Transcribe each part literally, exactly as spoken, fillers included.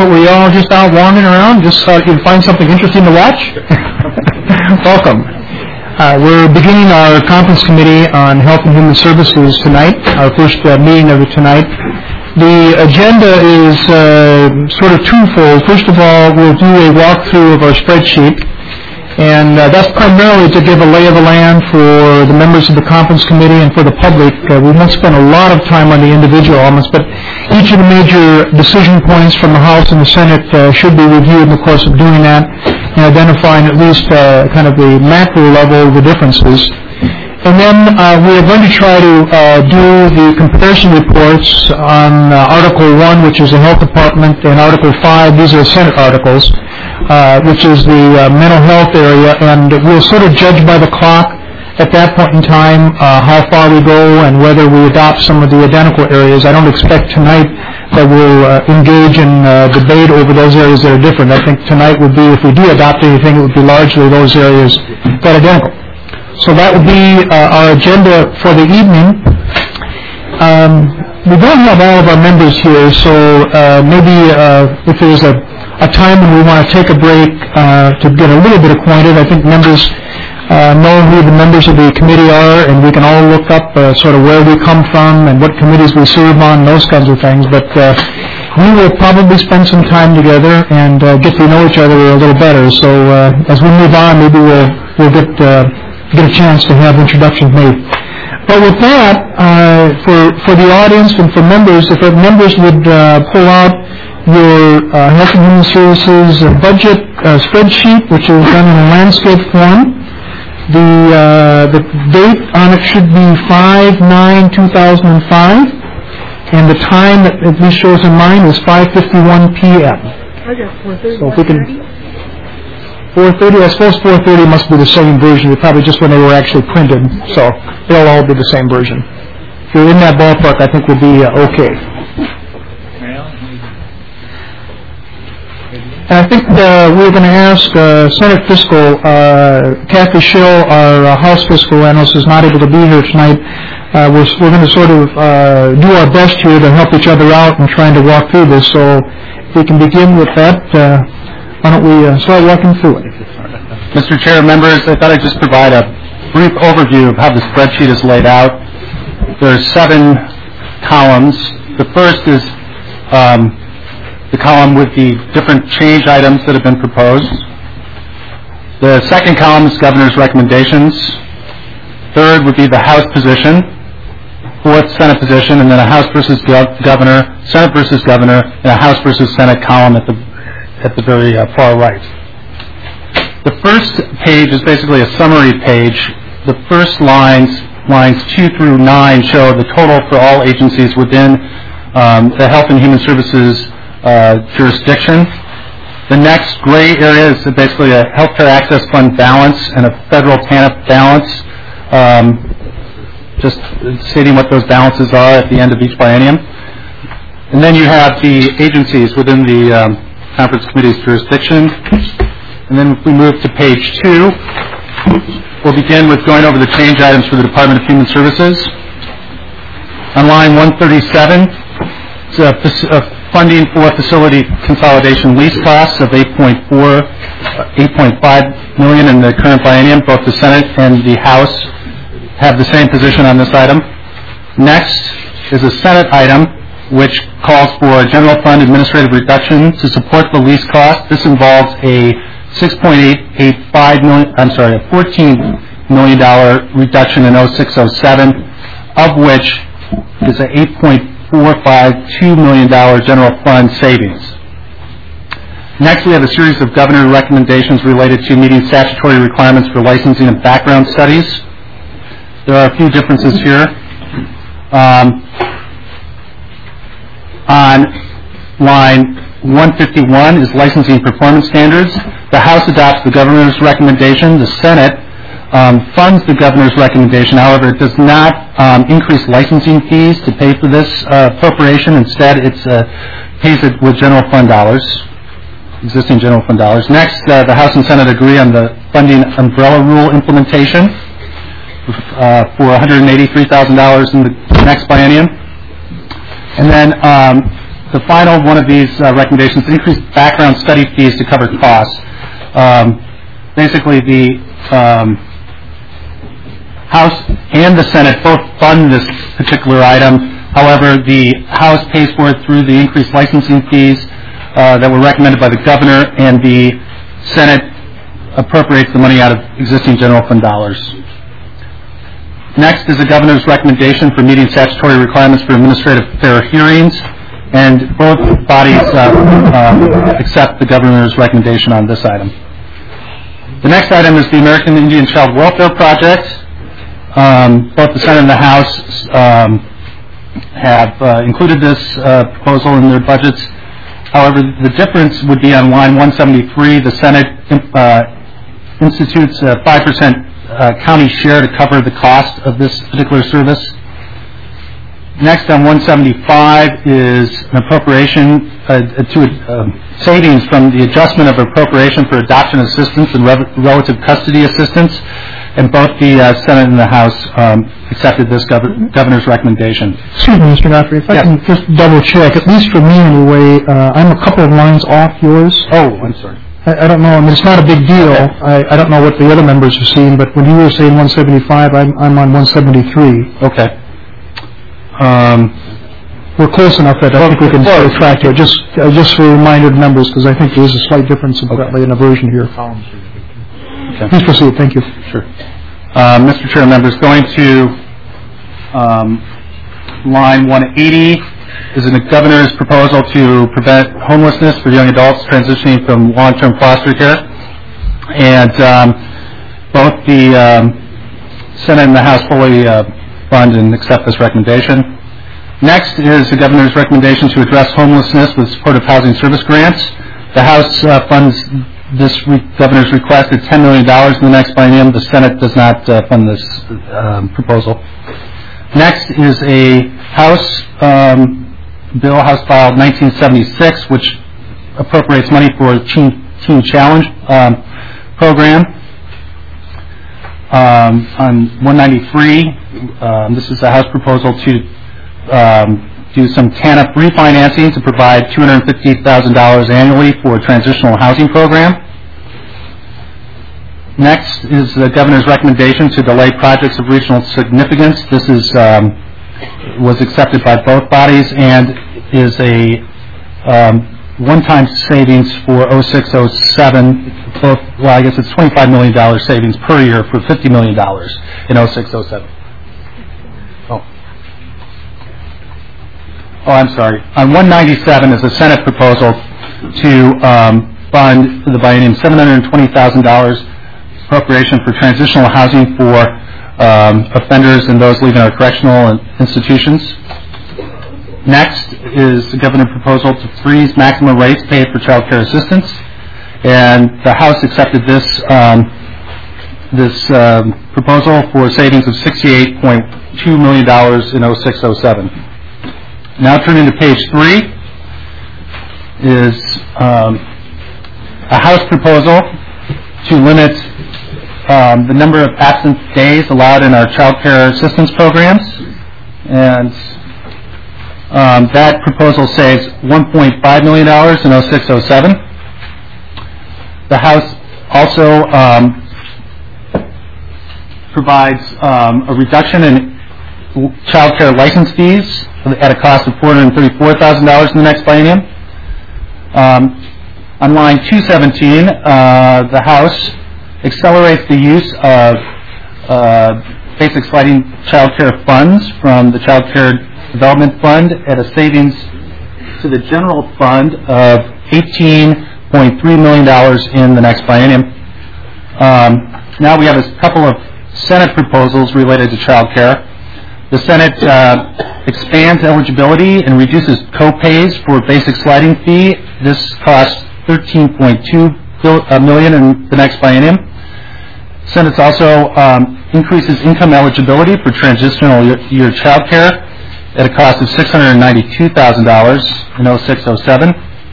But were you all just out wandering around, just so you can find something interesting to watch? Welcome. Uh, we're beginning our conference committee on Health and Human Services tonight, our first uh, meeting of it tonight. The agenda is uh, sort of twofold. First of all, we'll do a walkthrough of our spreadsheet, and uh, that's primarily to give a lay of the land for the members of the conference committee and for the public. Uh, we won't spend a lot of time on the individual elements, but each of the major decision points from the House and the Senate uh, should be reviewed in the course of doing that and identifying at least uh, kind of the macro level of the differences. And then uh, we are going to try to uh, do the comparison reports on uh, Article one, which is the Health Department, and Article five, these are Senate articles, uh, which is the uh, mental health area, and we'll sort of judge by the clock at that point in time uh, how far we go and whether we adopt some of the identical areas. I don't expect tonight that we'll uh, engage in uh, debate over those areas that are different. I think tonight would be, if we do adopt anything, it would be largely those areas that are identical. So that would be uh, our agenda for the evening. Um, we don't have all of our members here, so uh, maybe uh, if there's a, a time when we want to take a break uh, to get a little bit acquainted, I think members uh, know who the members of the committee are, and we can all look up uh, sort of where we come from and what committees we serve on, those kinds of things. But uh, we will probably spend some time together and uh, get to know each other a little better. So uh, as we move on, maybe we'll, we'll get... Uh, get a chance to have introductions made. But with that, uh, for for the audience and for members, if our members would uh, pull out your uh, Health and Human Services uh, budget uh, spreadsheet, which is done in a landscape form. The uh, the date on it should be five nine two thousand five, and the time that at least shows in mine is five fifty-one p m So if we can... four thirty, I suppose four thirty must be the same version, probably just when they were actually printed, so they'll all be the same version. If you're in that ballpark, I think we'll be uh, okay. And I think uh, we're going to ask uh, Senate Fiscal, uh, Kathy Schill, our uh, House Fiscal Analyst, is not able to be here tonight. Uh, we're we're going to sort of uh, do our best here to help each other out in trying to walk through this, so if we can begin with that. Uh, Why don't we uh, start walking through it? Mister Chair, members, I thought I'd just provide a brief overview of how the spreadsheet is laid out. There are seven columns. The first is um, the column with the different change items that have been proposed. The second column is Governor's recommendations. Third would be the House position. Fourth, Senate position, and then a House versus gov- Governor, Senate versus Governor, and a House versus Senate column at the at the very uh, far right. The first page is basically a summary page. The first lines, lines two through nine, show the total for all agencies within um, the Health and Human Services uh, jurisdiction. The next gray area is basically a Healthcare Access Fund balance and a federal TANF balance, um, just stating what those balances are at the end of each biennium. And then you have the agencies within the um, Conference Committee's jurisdiction. And then if we move to page two, we'll begin with going over the change items for the Department of Human Services. On line one thirty-seven, it's a, a funding for facility consolidation lease costs of eight point four, eight point five million in the current biennium. Both the Senate and the House have the same position on this item. Next is a Senate item which calls for a general fund administrative reduction to support the lease cost. This involves a six point eight eight five million, I'm sorry, a fourteen million dollars reduction in oh six oh seven, of which is an eight point four five two million dollars general fund savings. Next, we have a series of governor recommendations related to meeting statutory requirements for licensing and background studies. There are a few differences here. Um, On line one fifty-one is licensing performance standards. The House adopts the governor's recommendation. The Senate um, funds the governor's recommendation. However, it does not um, increase licensing fees to pay for this uh, appropriation. Instead, it uh, pays it with general fund dollars, existing general fund dollars. Next, uh, the House and Senate agree on the funding umbrella rule implementation uh, for one hundred eighty-three thousand dollars in the next biennium. And then um, the final one of these uh, recommendations, increased background study fees to cover costs. Um, basically, the um, House and the Senate both fund this particular item. However, the House pays for it through the increased licensing fees uh, that were recommended by the governor, and the Senate appropriates the money out of existing general fund dollars. Next is the governor's recommendation for meeting statutory requirements for administrative fair hearings, and both bodies uh, uh, accept the governor's recommendation on this item. The next item is the American Indian Child Welfare Project. Um, both the Senate and the House um, have uh, included this uh, proposal in their budgets. However, the difference would be on line one seventy-three. The Senate uh, institutes a five percent uh, county share to cover the cost of this particular service. Next on one seventy-five is an appropriation uh, to uh, savings from the adjustment of appropriation for adoption assistance and re- relative custody assistance, and both the uh, Senate and the House um, accepted this gov- governor's recommendation. Excuse me, Mister Godfrey, if I yes. can just double check, at least for me anyway, uh, I'm a couple of lines off yours. Oh, I'm sorry. I, I don't know, I mean, it's not a big deal. Okay. I, I don't know what the other members are seeing, but when you were saying one seventy-five, I'm, I'm on one seventy-three. Okay. Um, We're close enough that I think we can stay track here. Just, uh, just for reminded members, because I think there is a slight difference okay. in the version here. Okay. Please proceed. Thank you. Sure. Uh, Mister Chair, members, going to um, line one eighty is the governor's proposal to prevent homelessness for young adults transitioning from long-term foster care, and um, both the um, Senate and the House fully uh, fund and accept this recommendation. Next is the governor's recommendation to address homelessness with supportive housing service grants. The House uh, funds this re- governor's request at ten million dollars in the next biennium. The Senate does not uh, fund this um, proposal. Next is a House um, bill, House File nineteen seventy-six, which appropriates money for a Teen, teen Challenge um, program. Um, on one ninety-three, um, this is a House proposal to um, do some TANF refinancing to provide two hundred fifty thousand dollars annually for a transitional housing program. Next is the governor's recommendation to delay projects of regional significance. This is um, was accepted by both bodies and is a um, one-time savings for oh six oh seven. Both, well, I guess it's twenty-five million dollars savings per year for fifty million dollars in oh six oh seven. Oh. Oh, I'm sorry. On one ninety-seven is a Senate proposal to um, fund for the biennium seven hundred twenty thousand dollars appropriation for transitional housing for um, offenders and those leaving our correctional institutions. Next is the governor's proposal to freeze maximum rates paid for child care assistance, and the House accepted this um, this um, proposal for savings of sixty-eight point two million dollars in oh six oh seven. Now turning to page three is um, a House proposal to limit um, the number of absence days allowed in our child care assistance programs, and um, that proposal saves one point five million dollars in oh six oh seven. The House also um, provides um, a reduction in child care license fees at a cost of four hundred thirty-four thousand dollars in the next biennium. Um, on line two seventeen, uh, the House accelerates the use of uh, basic sliding child care funds from the Child Care Development Fund at a savings to the general fund of eighteen point three million dollars in the next biennium. Um, now we have a couple of Senate proposals related to child care. The Senate uh, expands eligibility and reduces co-pays for basic sliding fee. This costs thirteen point two million dollars in the next biennium. Senate also um, increases income eligibility for transitional year, year child care at a cost of six hundred ninety-two thousand dollars in oh six oh seven.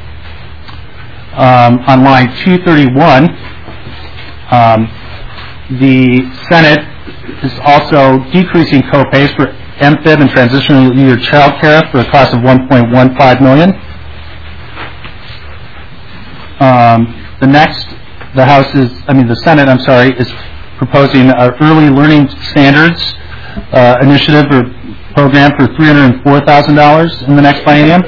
Um, on line two thirty-one, um, the Senate is also decreasing co-pays for M P I B and transitional year child care for a cost of one point one five million dollars. Um, the next, the House is, I mean, the Senate, I'm sorry, is proposing an early learning standards uh, initiative or program for three hundred four thousand dollars in the next biennium.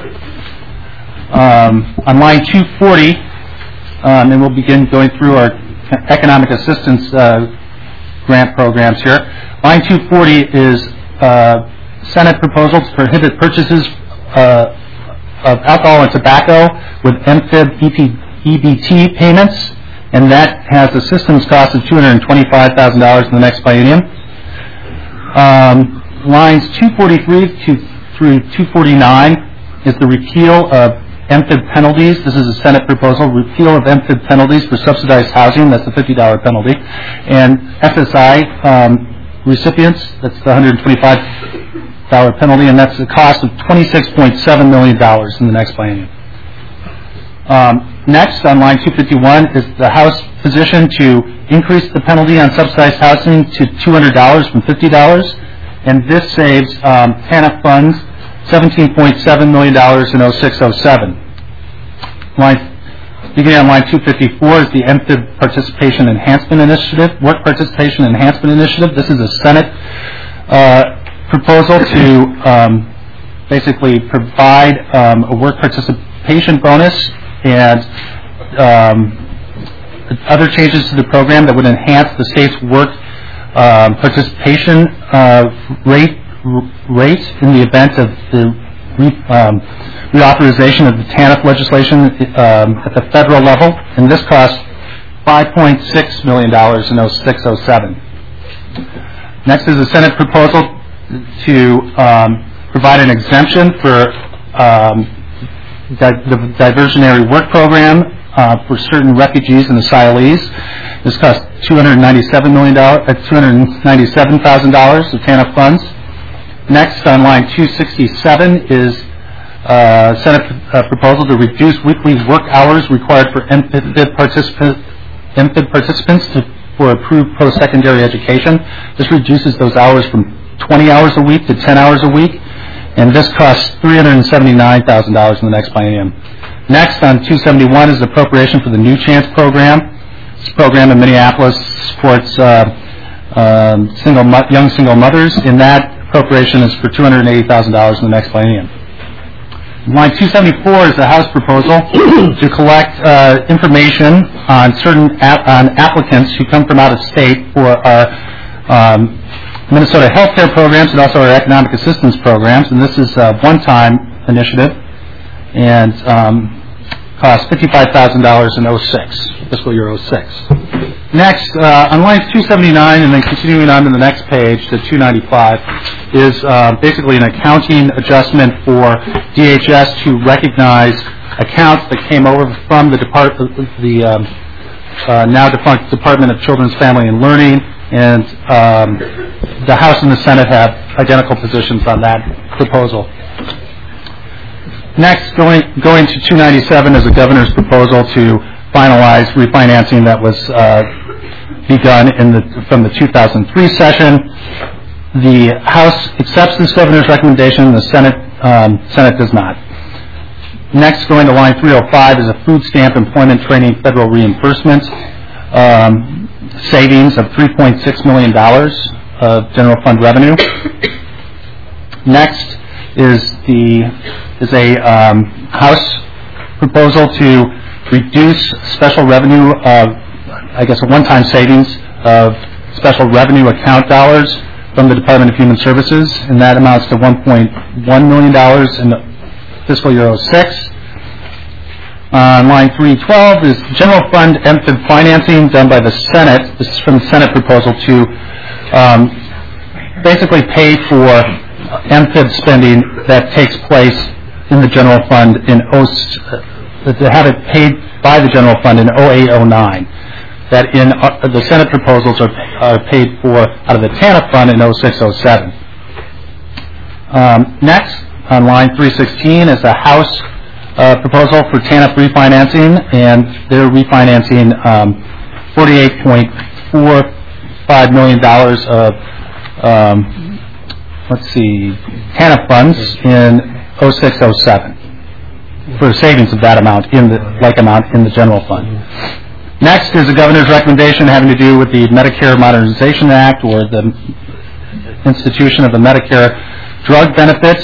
Um, on line two forty, um, and we'll begin going through our economic assistance uh, grant programs here. Line two forty is uh, Senate proposal to prohibit purchases uh, of alcohol and tobacco with M F I B E B T payments, and that has a systems cost of two hundred twenty-five thousand dollars in the next biennium. Um, lines two forty-three to, through two forty-nine is the repeal of M F I B penalties. This is a Senate proposal, repeal of M F I B penalties for subsidized housing, that's the fifty dollar penalty, and S S I um, recipients, that's the one hundred twenty-five dollar penalty, and that's the cost of twenty-six point seven million dollars in the next biennium. Um, next, on line two fifty-one, is the House position to increase the penalty on subsidized housing to two hundred dollars from fifty dollars, and this saves um, TANF funds seventeen point seven million dollars in oh six oh seven. Line, beginning on line two fifty-four is the M F I B Participation Enhancement Initiative, Work Participation Enhancement Initiative. This is a Senate uh, proposal to um, basically provide um, a work participation bonus and um, other changes to the program that would enhance the state's work um, participation uh, rate rate in the event of the re, um, reauthorization of the TANF legislation um, at the federal level, and this costs five point six million dollars in oh six oh seven. Next is a Senate proposal to um, provide an exemption for um, di- the diversionary work program uh, for certain refugees and asylees. This costs two hundred ninety-seven million dollars, uh, two hundred ninety-seven thousand dollars of TANF funds. Next, on line two sixty-seven, is uh, Senate uh, proposal to reduce weekly work hours required for M F I B participants, M F I B participants to, for approved post-secondary education. This reduces those hours from twenty hours a week to ten hours a week, and this costs three hundred seventy-nine thousand dollars in the next biennium. Next, on two seventy-one, is the appropriation for the New Chance program. This program in Minneapolis supports uh, um, single mo- young single mothers. In that, appropriation is for two hundred eighty thousand dollars in the next biennium. Line two seventy-four is the House proposal to collect uh, information on certain ap- on applicants who come from out of state for our um, Minnesota healthcare programs and also our economic assistance programs. And this is a one-time initiative and um, costs fifty-five thousand dollars in oh six, fiscal year oh six. Next, uh, on lines two seventy-nine and then continuing on to the next page to two ninety-five is uh, basically an accounting adjustment for D H S to recognize accounts that came over from the, depart- the um, uh, now defunct Department of Children's Family and Learning, and um, the House and the Senate have identical positions on that proposal. Next, going, going to two ninety-seven is the governor's proposal to finalize refinancing that was uh, begun in the, from the two thousand three session. The House accepts this governor's recommendation, the Senate, um, Senate does not. Next, going to line three oh five is a food stamp employment training federal reimbursement um, savings of three point six million dollars of general fund revenue. Next is the is a um, House proposal to reduce special revenue, uh, I guess a one-time savings of special revenue account dollars from the Department of Human Services, and that amounts to one point one million dollars in fiscal year oh six. On line three twelve is general fund M F I B financing done by the Senate. This is from the Senate proposal to um, basically pay for M F I B spending that takes place in the general fund in O, uh, to have it paid by the general fund in oh eight oh nine. That in uh, the Senate proposals are, are paid for out of the TANF fund in oh six oh seven. Um, next, on line three sixteen is a House uh, proposal for TANF refinancing, and they're refinancing um, forty-eight point four five million dollars of um, let's see, TANF funds in oh six oh seven. for savings of that amount in the like amount in the general fund. Next is the governor's recommendation having to do with the Medicare Modernization Act, or the institution of the Medicare drug benefits.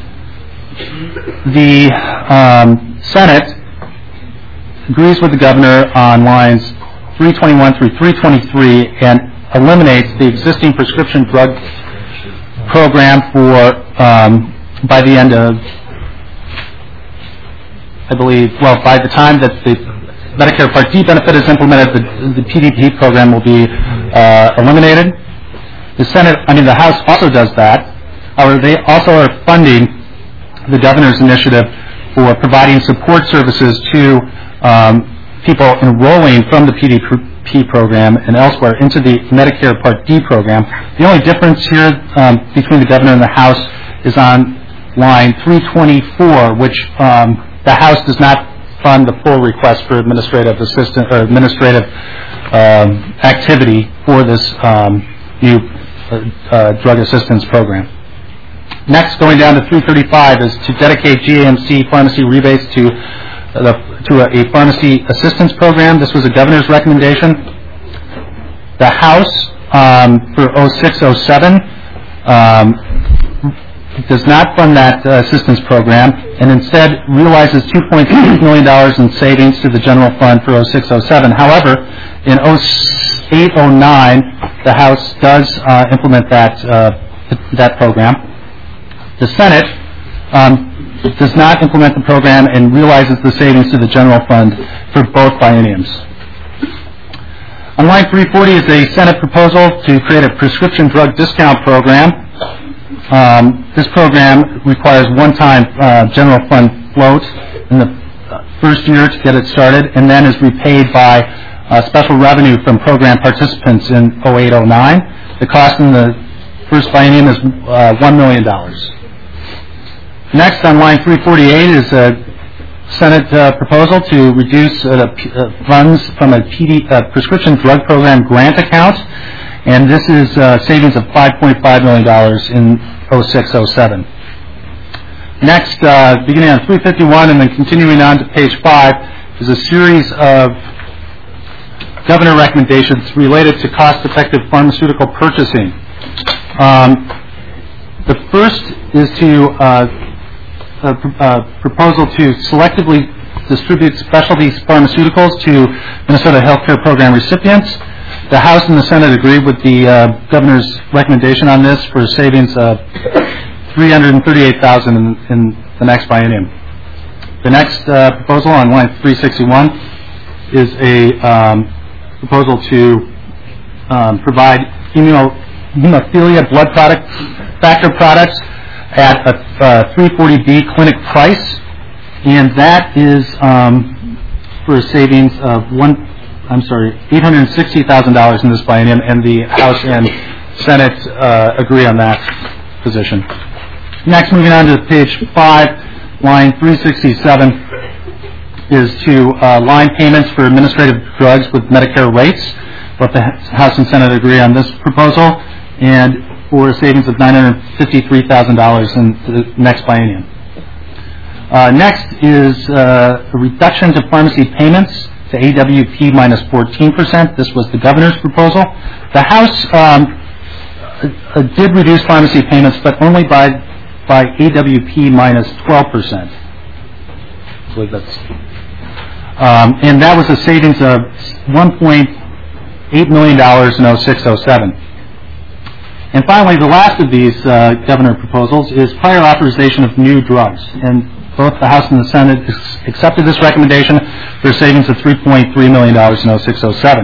The um, Senate agrees with the governor on lines three twenty-one through three twenty-three and eliminates the existing prescription drug program for um, by the end of, I believe, well, by the time that the Medicare Part D benefit is implemented, the, the P D P program will be uh, eliminated. The Senate, I mean, the House also does that. However, they also are funding the governor's initiative for providing support services to um, people enrolling from the P D P program and elsewhere into the Medicare Part D program. The only difference here um, between the governor and the House is on line three twenty-four, which um, the House does not fund the full request for administrative assistant or administrative um, activity for this um, new uh, uh, drug assistance program. Next, going down to three thirty-five, is to dedicate G A M C pharmacy rebates to uh, the, to a, a pharmacy assistance program. This was a governor's recommendation. The House um, for oh six oh seven um, does not fund that uh, assistance program, and instead realizes two point six million dollars in savings to the general fund for oh six oh seven. However, in oh eight oh nine, the House does uh, implement that uh, that program. The Senate um, does not implement the program and realizes the savings to the general fund for both bienniums. On line three forty is a Senate proposal to create a prescription drug discount program. Um, this program requires one-time uh, general fund float in the first year to get it started, and then is repaid by uh, special revenue from program participants in oh eight oh nine. The cost in the first biennium is uh, one million dollars. Next, on line three forty-eight, is a Senate uh, proposal to reduce uh, p- uh, funds from a P D, uh, prescription drug program grant account, and this is uh, savings of five point five million dollars in oh six oh seven. Next, uh, beginning on three fifty-one and then continuing on to page five, is a series of governor recommendations related to cost-effective pharmaceutical purchasing. Um, the first is to uh, a, a proposal to selectively distribute specialty pharmaceuticals to Minnesota Healthcare Program recipients. The House and the Senate agreed with the uh, governor's recommendation on this for savings of three hundred thirty-eight thousand dollars in, in the next biennium. The next uh, proposal on line three sixty-one is a um, proposal to um, provide hemio, hemophilia blood product factor products at a uh, three forty B clinic price, and that is um, for a savings of one. I'm sorry, eight hundred sixty thousand dollars in this biennium, and the House and Senate uh, agree on that position. Next, moving on to page five, line three sixty-seven, is to uh, line payments for administrative drugs with Medicare rates. Both the House and Senate agree on this proposal, and for a savings of nine hundred fifty-three thousand dollars in the next biennium. Uh, next is uh, a reduction to pharmacy payments to A W P minus fourteen percent. This was the governor's proposal. The House um, uh, did reduce pharmacy payments, but only by by A W P minus twelve percent. I believe that's, um, and that was a savings of one point eight million dollars in oh six oh seven. And finally, the last of these uh, governor proposals is prior authorization of new drugs. And both the House and the Senate accepted this recommendation for a savings of three point three million dollars in oh six oh seven.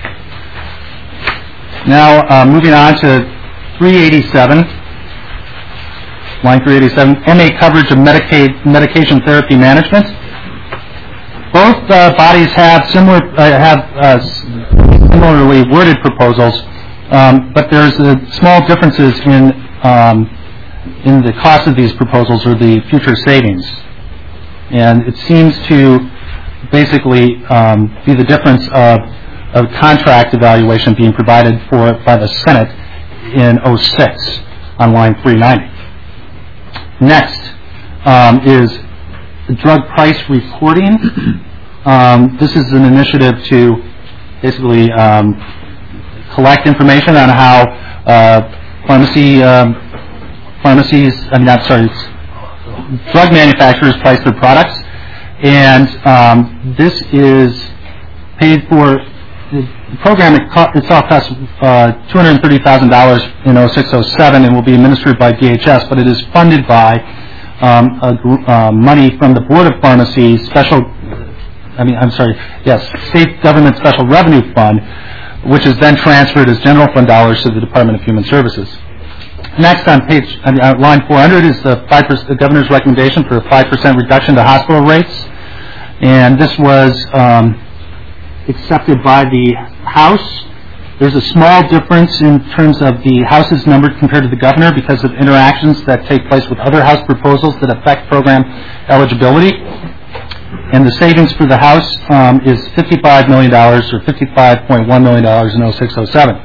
Now, uh, moving on to three eighty-seven, line three eighty-seven, M A coverage of Medicaid medication therapy management. Both uh, bodies have similar uh, have uh, similarly worded proposals, um, but there's uh, small differences in um, in the cost of these proposals or the future savings. And it seems to basically um, be the difference of, of contract evaluation being provided for by the Senate in oh six on line three ninety. Next um, is drug price reporting. Um, this is an initiative to basically um, collect information on how uh, pharmacy um, pharmacies, I mean, I'm sorry, drug manufacturers price their products, and um, this is paid for. The program itself costs uh, two hundred thirty thousand dollars in oh six oh seven and will be administered by D H S, but it is funded by um, a, uh, money from the Board of Pharmacy Special, I mean, I'm sorry, yes, State Government Special Revenue Fund, which is then transferred as general fund dollars to the Department of Human Services. Next on page, uh, line four hundred is the, five percent, the Governor's recommendation for a five percent reduction to hospital rates, and this was um, accepted by the House. There's a small difference in terms of the House's number compared to the Governor because of interactions that take place with other House proposals that affect program eligibility. And the savings for the House um, is fifty-five million dollars or fifty-five point one million dollars in oh six oh seven.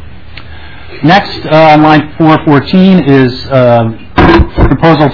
Next, uh, on line four fourteen is uh, a proposal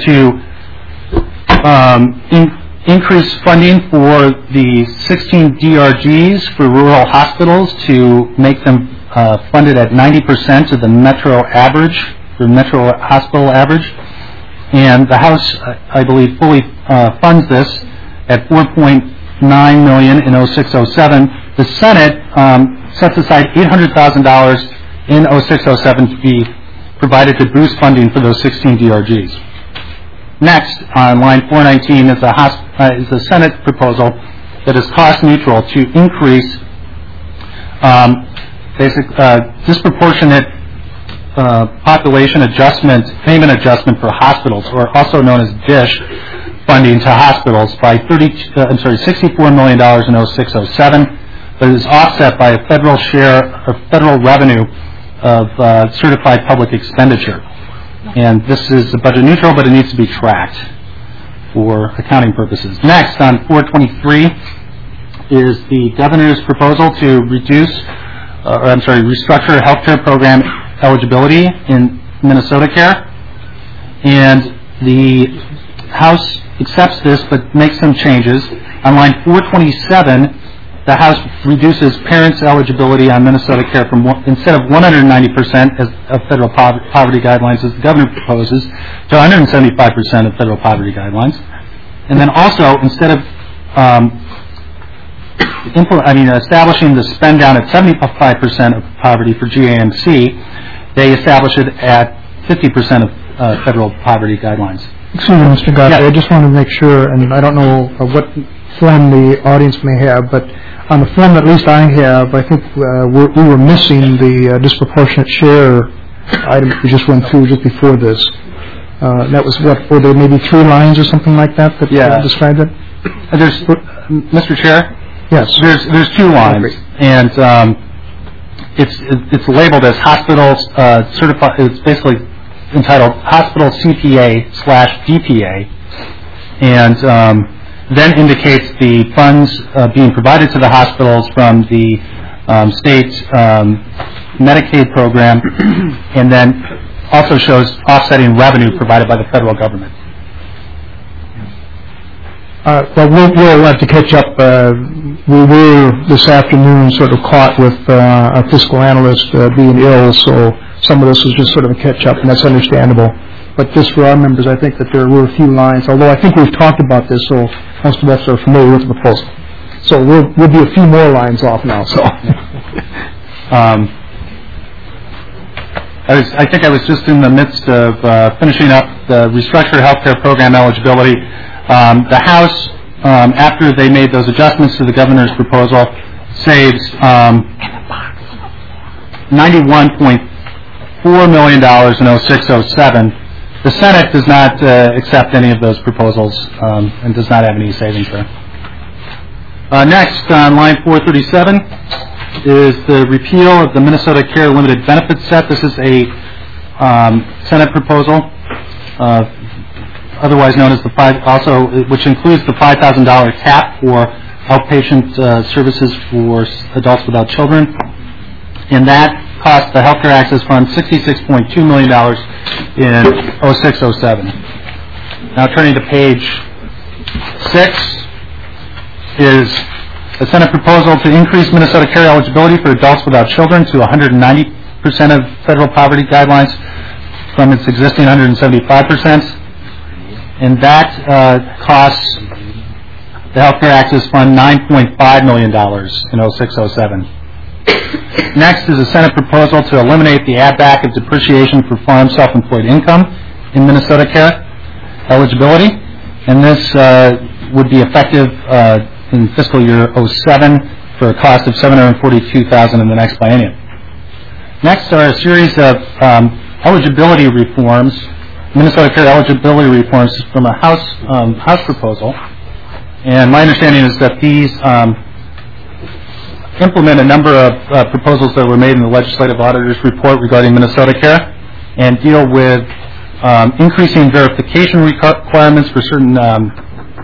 to um, in increase funding for the sixteen D R Gs for rural hospitals to make them uh, funded at ninety percent of the metro average, the metro hospital average. And the House, I believe, fully uh, funds this at four point nine million dollars in oh six oh seven. The Senate um, sets aside eight hundred thousand dollars in oh six oh seven to be provided to boost funding for those sixteen D R Gs. Next, on line four nineteen, is a, hosp- uh, is a Senate proposal that is cost neutral to increase um, basic uh, disproportionate uh, population adjustment, payment adjustment for hospitals, or also known as DISH funding to hospitals by thirty, uh, I'm sorry, sixty-four million dollars in oh six oh seven, but is offset by a federal share of federal revenue of uh, certified public expenditure. And this is budget neutral, but it needs to be tracked for accounting purposes. Next, on four twenty-three, is the Governor's proposal to reduce, uh, or I'm sorry, restructure healthcare program eligibility in Minnesota Care. And the House accepts this, but makes some changes. On line four twenty-seven, the House reduces parents' eligibility on Minnesota Care from one, instead of one hundred ninety percent as, of federal po- poverty guidelines, as the Governor proposes, to one hundred seventy-five percent of federal poverty guidelines. And then also, instead of um, impl- I mean, establishing the spend down at seventy-five percent of poverty for G A M C, they establish it at fifty percent of uh, federal poverty guidelines. Excuse me, Mister Godfrey, yeah. I just want to make sure, and I don't know uh, what form the audience may have, but on the form that at least I have, I think uh, we're, we were missing the uh, disproportionate share item we just went through just before this. Uh, that was what, were there maybe three lines or something like that that yeah. uh, described it? Uh, there's, uh, Mister Chair? Yes. There's there's two lines, and um, it's it's labeled as hospitals uh, certified. It's basically entitled Hospital C P A slash D P A, and um, then indicates the funds uh, being provided to the hospitals from the um, state um, Medicaid program, and then also shows offsetting revenue provided by the federal government. Uh, well, we'll, we'll have to catch up. Uh, we were this afternoon sort of caught with uh, our fiscal analyst uh, being ill, so some of this was just sort of a catch-up, and that's understandable. But just for our members, I think that there were a few lines, although I think we've talked about this, so most of us are familiar with the proposal. So we'll, we'll be a few more lines off now. So, um, I, was, I think I was just in the midst of uh, finishing up the restructured healthcare program eligibility. Um, the House, um, after they made those adjustments to the Governor's proposal, saves um, ninety-one point four million dollars in oh six oh seven. The Senate does not uh, accept any of those proposals um, and does not have any savings there. Uh, next, on line four thirty-seven, is the repeal of the Minnesota Care Limited Benefits Set. This is a um, Senate proposal, uh, otherwise known as the five, also which includes the five thousand dollars cap for outpatient uh, services for adults without children, and that cost the Healthcare Access Fund sixty-six point two million dollars in oh six oh seven. Now turning to page six is a Senate proposal to increase Minnesota Care eligibility for adults without children to one hundred ninety percent of federal poverty guidelines from its existing one hundred seventy-five percent. And that uh, costs the Healthcare Access Fund nine point five million dollars in oh six oh seven. Next is a Senate proposal to eliminate the add-back of depreciation for farm self-employed income in Minnesota Care eligibility, and this uh, would be effective uh, in fiscal year oh seven for a cost of seven hundred forty-two thousand dollars in the next biennium. Next are a series of um, eligibility reforms, Minnesota Care eligibility reforms from a House um, House proposal, and my understanding is that these um, implement a number of uh, proposals that were made in the Legislative Auditor's Report regarding Minnesota Care and deal with um, increasing verification requirements for certain um,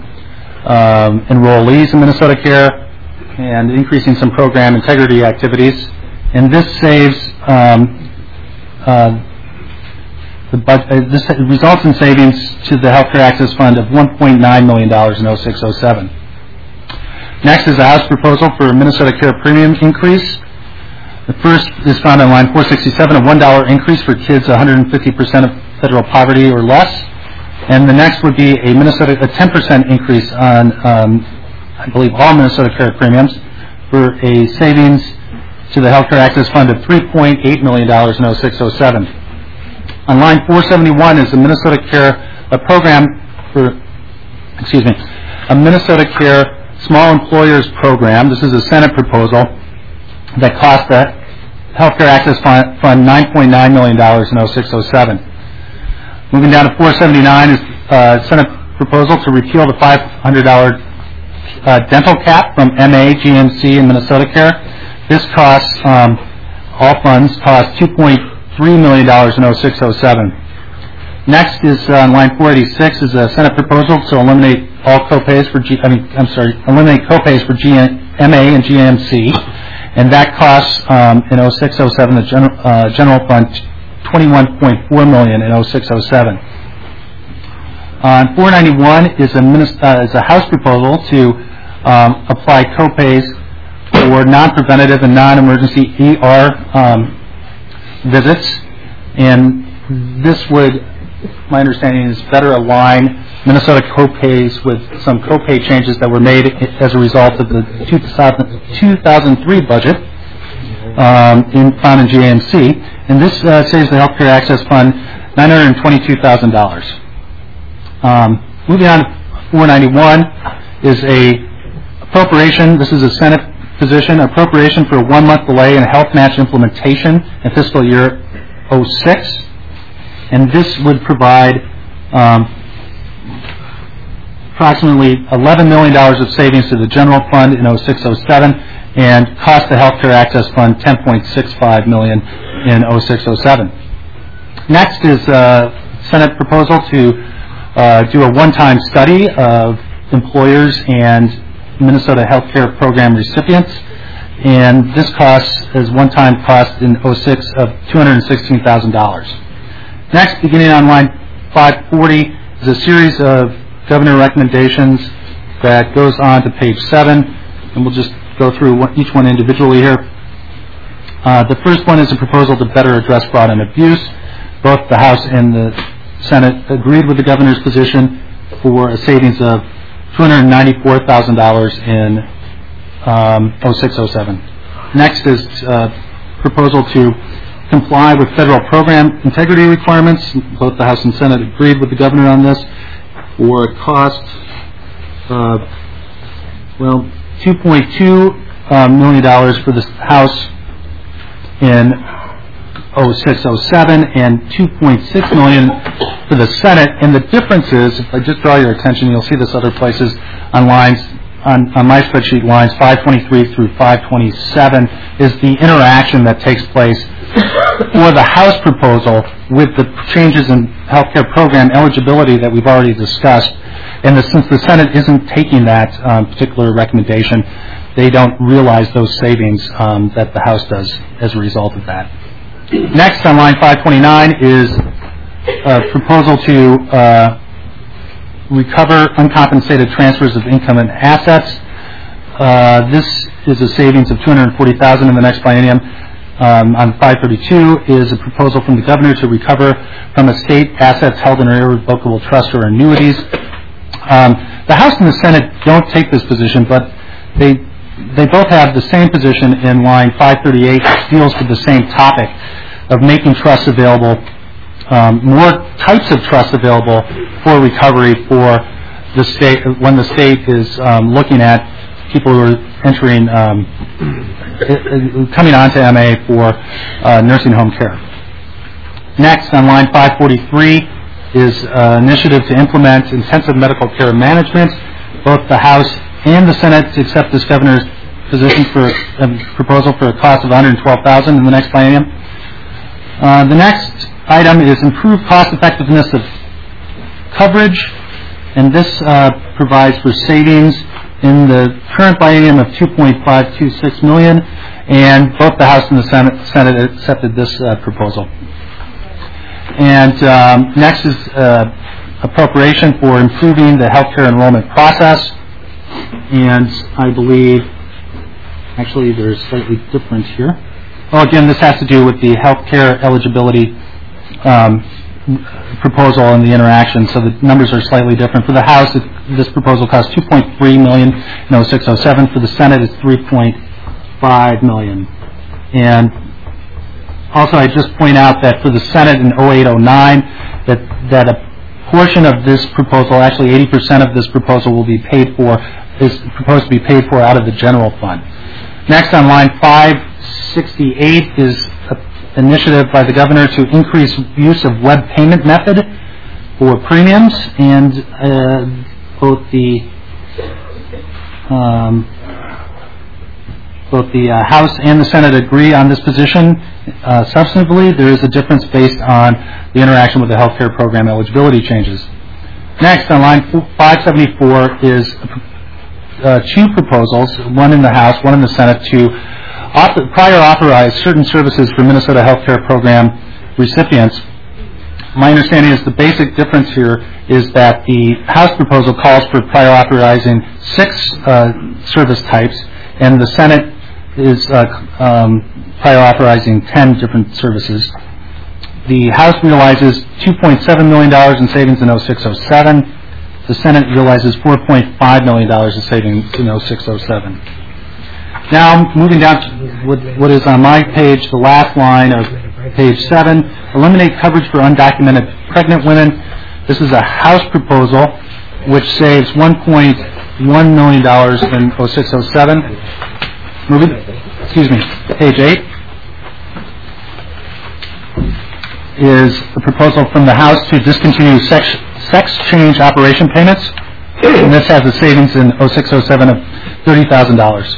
um, enrollees in Minnesota Care and increasing some program integrity activities. And this saves, um, uh, the bud- uh, this results in savings to the Healthcare Access Fund of one point nine million dollars in oh six oh seven. Next is the House proposal for a Minnesota Care premium increase. The first is found on line four sixty-seven, a one dollar increase for kids one hundred fifty percent of federal poverty or less. And the next would be a Minnesota a ten percent increase on, um, I believe, all Minnesota Care premiums for a savings to the Healthcare Access Fund of three point eight million dollars in oh six oh seven. On line four seventy-one is the Minnesota Care a program for, excuse me, a Minnesota Care Small Employers Program. This is a Senate proposal that cost the Healthcare Access Fund, Fund nine point nine million dollars in oh six oh seven. Moving down to four seventy-nine is a Senate proposal to repeal the five hundred dollars uh, dental cap from M A, G M C, and Minnesota Care. This costs, um, all funds cost two point three million dollars in oh six oh seven. Next is uh, on line four eighty-six is a Senate proposal to eliminate all copays for G. I mean, I'm sorry, eliminate copays for G, M A and G M C, and that costs um, in oh six oh seven the general uh, general fund twenty-one point four million dollars in oh six oh seven. On four ninety-one is a uh, is a House proposal to um, apply copays for non-preventative and non-emergency E R um, visits, and this would, my understanding is, better align Minnesota copays with some copay changes that were made as a result of the two thousand three budget um, in, found in G M C, and this uh, saves the Healthcare Access Fund nine hundred twenty-two thousand dollars. Um, moving on to four ninety-one is a appropriation. This is a Senate position, appropriation for a one-month delay in health match implementation in fiscal year oh six, and this would provide um, approximately eleven million dollars of savings to the general fund in oh six oh seven and cost the Healthcare Access Fund ten point six five million dollars in oh six oh seven. Next is a Senate proposal to uh, do a one-time study of employers and Minnesota health care program recipients, and this costs as one-time cost in oh six of two hundred sixteen thousand dollars. Next, beginning on line five forty, is a series of governor recommendations that goes on to page seven, and we'll just go through one, each one individually here. Uh, the first one is a proposal to better address fraud and abuse. Both the House and the Senate agreed with the governor's position for a savings of two hundred ninety-four thousand dollars in um, oh six oh seven. Next is a proposal to comply with federal program integrity requirements. Both the House and Senate agreed with the governor on this for a cost of, well, two point two million dollars for the House in oh six oh seven and two point six million dollars for the Senate. And the difference is, if I just draw your attention, you'll see this other places on lines, on, on my spreadsheet, lines five twenty-three through five twenty-seven, is the interaction that takes place for the House proposal with the changes in healthcare program eligibility that we've already discussed. And the, since the Senate isn't taking that um, particular recommendation, they don't realize those savings um, that the House does as a result of that. Next, on line five twenty-nine, is a proposal to uh, recover uncompensated transfers of income and assets. Uh, this is a savings of two hundred forty thousand dollars in the next biennium. Um, on five thirty-two is a proposal from the governor to recover from estate assets held in irrevocable trust or annuities. Um, the House and the Senate don't take this position, but they they both have the same position in line five thirty-eight, which deals with the same topic of making trusts available, um, more types of trusts available for recovery for the state when the state is um, looking at people who are entering, um, coming on to M A for uh, nursing home care. Next, on line five forty-three, is an initiative to implement intensive medical care management. Both the House and the Senate accept this governor's position for a proposal for a cost of one hundred twelve thousand dollars in the next biennium. Uh, the next item is improved cost effectiveness of coverage, and this uh, provides for savings in the current biennium of two point five two six million dollars, and both the House and the Senate, Senate accepted this uh, proposal. And um, next is uh, appropriation for improving the healthcare enrollment process, and I believe, actually they're slightly different here. Oh, again, this has to do with the healthcare eligibility um, proposal and the interaction, so the numbers are slightly different. For the House, it, this proposal costs two point three million dollars in oh six oh seven. For the Senate, it's three point five million dollars. And also, I just point out that for the Senate in oh eight oh nine, that that a portion of this proposal, actually eighty percent of this proposal, will be paid for, is proposed to be paid for out of the general fund. Next, on line five sixty-eight is an initiative by the governor to increase use of web payment method for premiums, and uh, both the um, both the uh, House and the Senate agree on this position. Uh, substantively, there is a difference based on the interaction with the health care program eligibility changes. Next, on line five seventy-four is uh, two proposals, one in the House, one in the Senate, to author, prior authorize certain services for Minnesota health care program recipients. My understanding is the basic difference here is that the House proposal calls for prior authorizing six uh, service types, and the Senate is uh, um, prior authorizing ten different services. The House realizes two point seven million dollars in savings in oh six oh seven. The Senate realizes four point five million dollars in savings in oh six oh seven. Now, moving down to what, what is on my page, the last line of page seven, eliminate coverage for undocumented pregnant women. This is a House proposal which saves one point one million dollars in oh six oh seven. Moving, excuse me, page eight is a proposal from the House to discontinue sex, sex change operation payments, and this has a savings in oh six oh seven of thirty thousand dollars.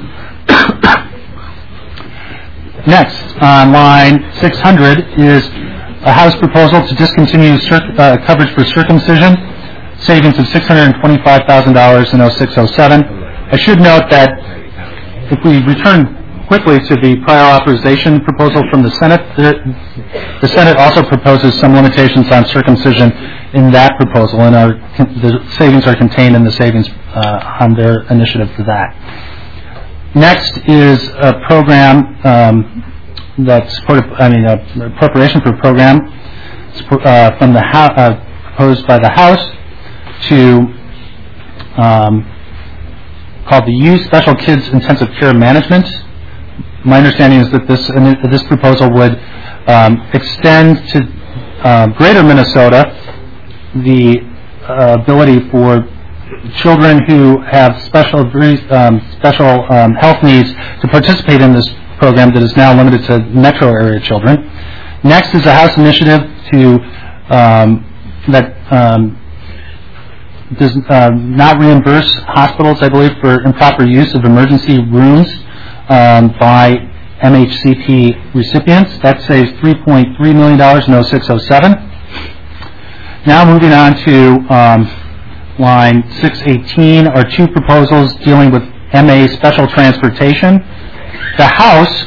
Next, on line six hundred is a House proposal to discontinue cir- uh, coverage for circumcision, savings of six hundred twenty-five thousand dollars in oh six oh seven. I should note that if we return quickly to the prior authorization proposal from the Senate, the, the Senate also proposes some limitations on circumcision in that proposal, and our, the savings are contained in the savings uh, on their initiative for that. Next is a program um, that's supported, I mean, a appropriation for a program uh, from the ho- uh, proposed by the House to um, called the U Special Kids Intensive Care Management. My understanding is that this uh, this proposal would um, extend to uh, Greater Minnesota the uh, ability for children who have special um, special um, health needs to participate in this program that is now limited to metro area children. Next is a House initiative to um, that um, does uh, not reimburse hospitals, I believe, for improper use of emergency rooms um, by M H C P recipients. That saves three point three million dollars in oh six oh seven. Now moving on to um, line six eighteen are two proposals dealing with M A special transportation. The House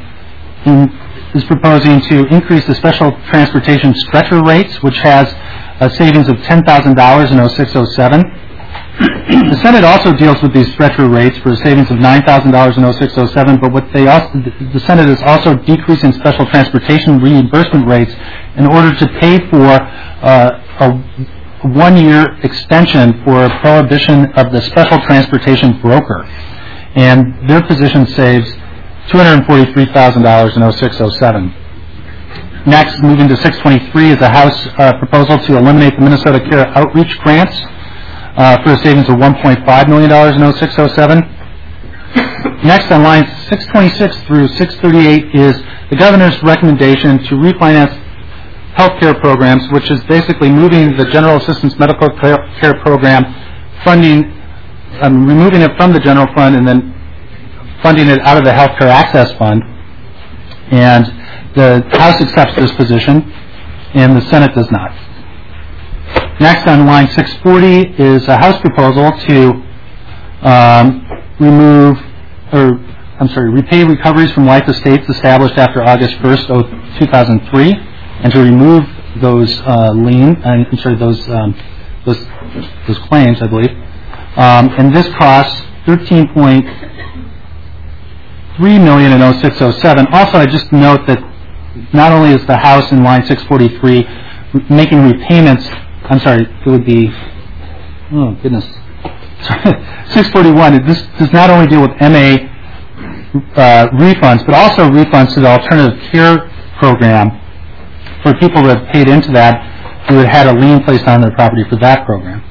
um, in, is proposing to increase the special transportation stretcher rates, which has a savings of ten thousand dollars in oh six oh seven. The Senate also deals with these retro rates for a savings of nine thousand dollars in oh six oh seven, but what they also, the Senate is also decreasing special transportation reimbursement rates in order to pay for uh, a one-year extension for a prohibition of the special transportation broker. And their position saves two hundred forty-three thousand dollars in oh six oh seven. Next, moving to six twenty-three, is a House uh, proposal to eliminate the Minnesota Care Outreach grants uh, for a savings of one point five million dollars in oh six oh seven. Next, on lines six twenty-six through six thirty-eight, is the governor's recommendation to refinance health care programs, which is basically moving the General Assistance Medical Care Program funding, um, removing it from the general fund and then funding it out of the Health Care Access Fund. And the House accepts this position, and the Senate does not. Next, on line six forty, is a House proposal to um, remove, or I'm sorry, repay recoveries from life estates established after August first, two thousand three, and to remove those uh, lien, I'm sorry, those um, those those claims, I believe. Um, and this costs thirteen point three million dollars in oh six oh seven. Also, I just note that not only is the House in line six forty-three making repayments, I'm sorry, it would be, oh goodness, six forty-one, this does not only deal with M A uh, refunds, but also refunds to the alternative care program for people that have paid into that who had had a lien placed on their property for that program.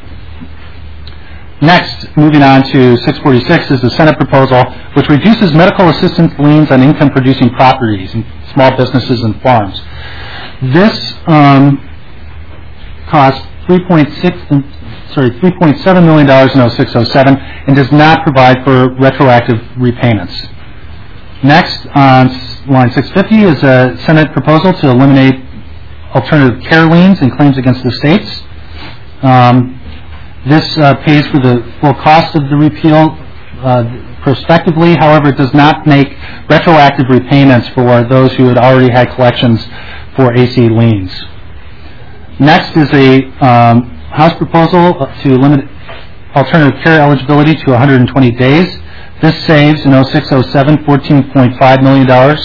Next, moving on to six forty-six, is the Senate proposal which reduces medical assistance liens on income-producing properties and small businesses and farms. This um, costs three point six, sorry, three point seven million dollars in oh six oh seven and does not provide for retroactive repayments. Next, on line six fifty, is a Senate proposal to eliminate alternative care liens and claims against the states. Um, This uh, pays for the full cost of the repeal uh, prospectively. However, it does not make retroactive repayments for those who had already had collections for A C liens. Next is a um, House proposal to limit alternative care eligibility to one hundred twenty days. This saves in oh six oh seven fourteen point five million dollars.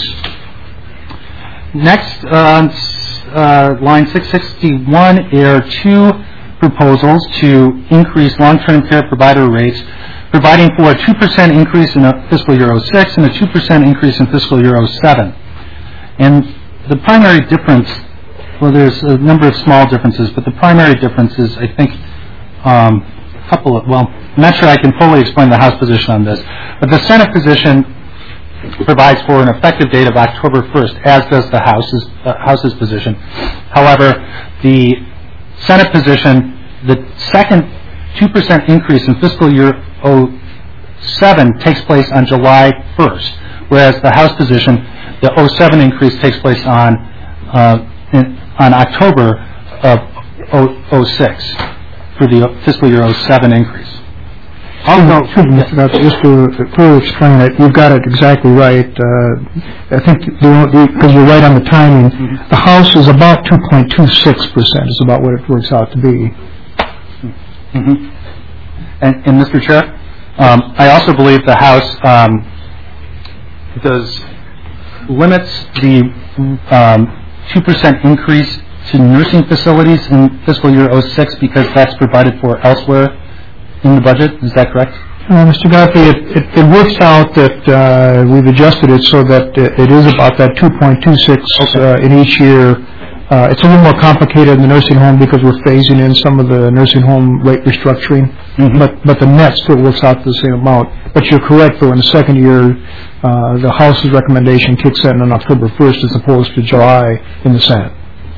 Next, on uh, line six sixty-one, there are two proposals to increase long-term care provider rates, providing for a two percent increase in fiscal year oh six and a two percent increase in fiscal year oh seven. And the primary difference, well, there's a number of small differences, but the primary difference is, I think, um, a couple of, well, I'm not sure I can fully explain the House position on this, but the Senate position provides for an effective date of October first, as does the House's, uh, House's position. However, the Senate position, the second two percent increase in fiscal year oh seven takes place on July first, whereas the House position, the oh seven increase takes place on uh, in, on October of oh six for the fiscal year oh seven increase. Also, just to further explain it, you've got it exactly right. Uh, I think because you're right on the timing, mm-hmm. The House is about two point two six percent is about what it works out to be. Mm-hmm. And, and Mister Chair, um, I also believe the House um, does limits the um, two percent increase to nursing facilities in fiscal year oh six because that's provided for elsewhere in the budget. Is that correct? Uh, Mister Godfrey, it, it, it works out that uh, we've adjusted it so that it is about that two point two six okay. uh, in each year. Uh, it's a little more complicated in the nursing home because we're phasing in some of the nursing home rate restructuring, mm-hmm. but but the net still works out to the same amount. But you're correct, though, in the second year, uh, the House's recommendation kicks in on October first as opposed to July in the Senate.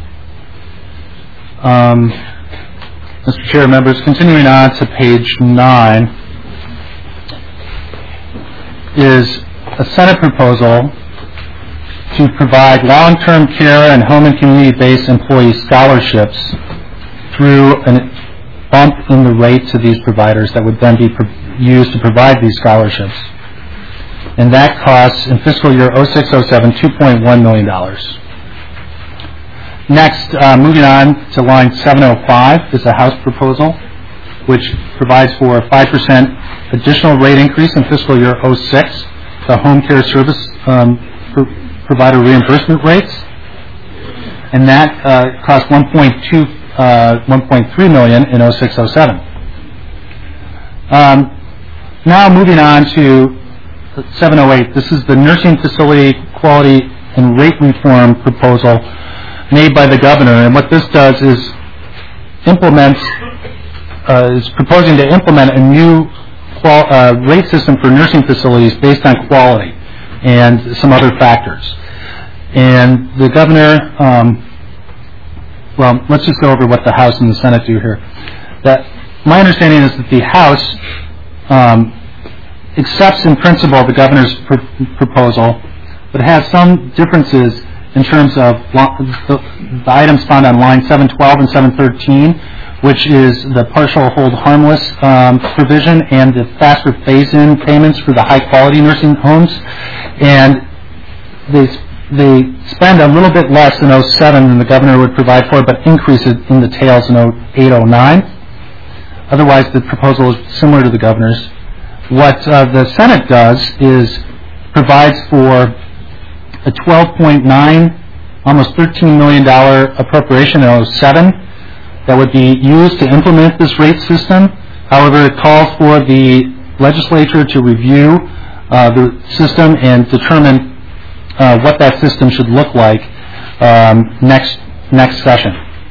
Um, Mister Chair, members, continuing on to page nine is a Senate proposal to provide long-term care and home and community-based employee scholarships through a bump in the rate to these providers that would then be pro- used to provide these scholarships. And that costs, in fiscal year oh six oh seven, two point one million dollars. Next, uh, moving on to line seven oh five is a House proposal, which provides for a five percent additional rate increase in fiscal year oh six, the home care service um, pro- provider reimbursement rates, and that uh, cost one point two, uh, one point three million in oh six oh seven. Um, now moving on to seven oh eight. This is the nursing facility quality and rate reform proposal made by the governor, and what this does is implements uh, is proposing to implement a new qual- uh, rate system for nursing facilities based on quality and some other factors. And the governor, um, well, let's just go over what the House and the Senate do here. That my understanding is that the House um, accepts in principle the governor's pr- proposal, but has some differences in terms of the, the items found on line seven twelve and seven thirteen, which is the partial hold harmless um, provision and the faster phase-in payments for the high-quality nursing homes. And they they spend a little bit less in oh seven than the governor would provide for, but increase it in the tails in oh eight oh nine. Otherwise, the proposal is similar to the governor's. What uh, the Senate does is provides for a twelve point nine, almost thirteen million dollars appropriation in oh seven that would be used to implement this rate system. However, it calls for the legislature to review uh, the system and determine uh, what that system should look like um, next next session.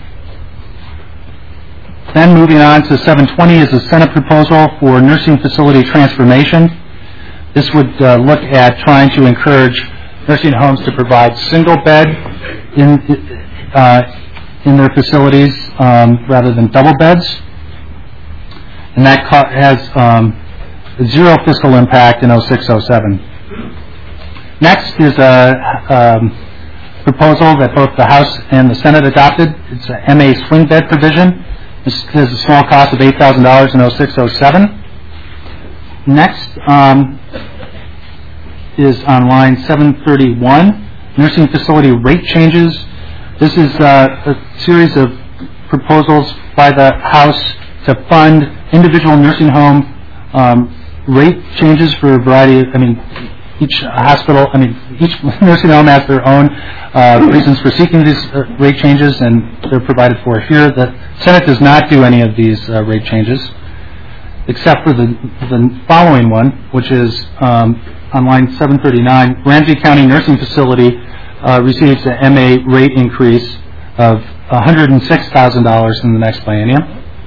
Then moving on to seven twenty is a Senate proposal for nursing facility transformation. This would uh, look at trying to encourage nursing homes to provide single bed in uh, in their facilities um, rather than double beds, and that co- has um, zero fiscal impact in oh six oh seven. Next is a um, proposal that both the House and the Senate adopted. It's a M A swing bed provision. This has a small cost of eight thousand dollars in oh six oh seven. Next um, is on line seven thirty-one, nursing facility rate changes. This is uh, a series of proposals by the House to fund individual nursing home um, rate changes for a variety of, I mean, each hospital, I mean, each nursing home has their own uh, reasons for seeking these uh, rate changes, and they're provided for here. The Senate does not do any of these uh, rate changes, except for the, the following one, which is um, on line seven thirty-nine. Ramsey County Nursing Facility uh, receives an M A rate increase of one hundred six thousand dollars in the next biennium.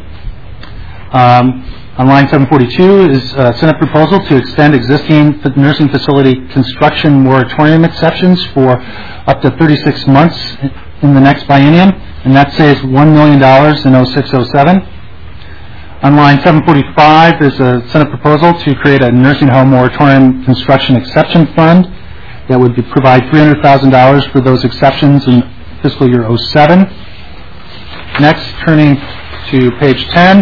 Um, on line seven forty-two is a Senate proposal to extend existing nursing facility construction moratorium exceptions for up to thirty-six months in the next biennium, and that saves one million dollars in oh six oh seven. On line seven forty-five is a Senate proposal to create a nursing home moratorium construction exception fund that would be, provide three hundred thousand dollars for those exceptions in fiscal year oh seven. Next, turning to page ten,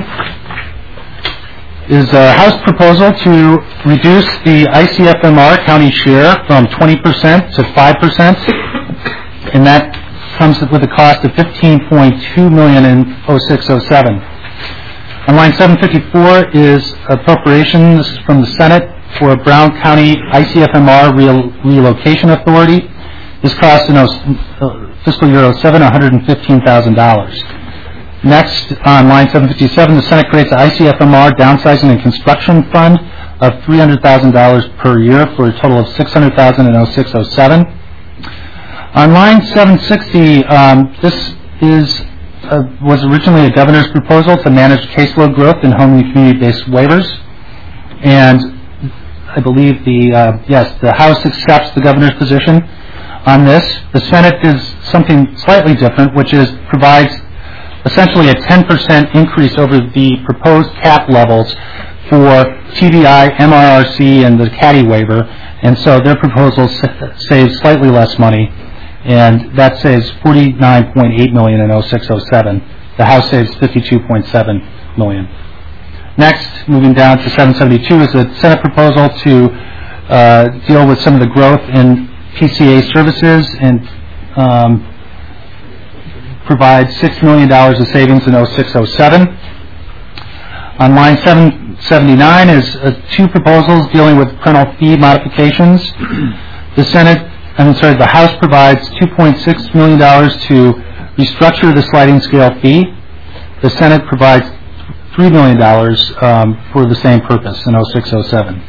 is a House proposal to reduce the I C F M R county share from twenty percent to five percent, and that comes with a cost of fifteen point two million dollars in oh six oh seven. On line seven fifty-four is appropriations from the Senate for a Brown County I C F M R Rel- Relocation Authority. This cost in uh, fiscal year oh seven one hundred fifteen thousand dollars. Next, on line seven fifty-seven, the Senate creates an I C F M R Downsizing and Construction Fund of three hundred thousand dollars per year for a total of six hundred thousand dollars in oh six oh seven. On line seven sixty, um, this is uh, was originally a governor's proposal to manage caseload growth in home and community-based waivers, and I believe the uh, yes, the House accepts the governor's position on this. The Senate is something slightly different, which is provides essentially a ten percent increase over the proposed cap levels for T B I, M R R C, and the CADI waiver, and so their proposal saves slightly less money, and that saves forty-nine point eight million dollars in oh six oh seven. The House saves fifty-two point seven million dollars. Next, moving down to seven seventy-two, is a Senate proposal to uh, deal with some of the growth in P C A services and um, provides six million dollars of savings in oh six oh seven. On line seven seventy-nine is uh, two proposals dealing with parental fee modifications. The Senate, I'm sorry, the House provides two point six million dollars to restructure the sliding scale fee. The Senate provides three million dollars um, for the same purpose in oh six oh seven.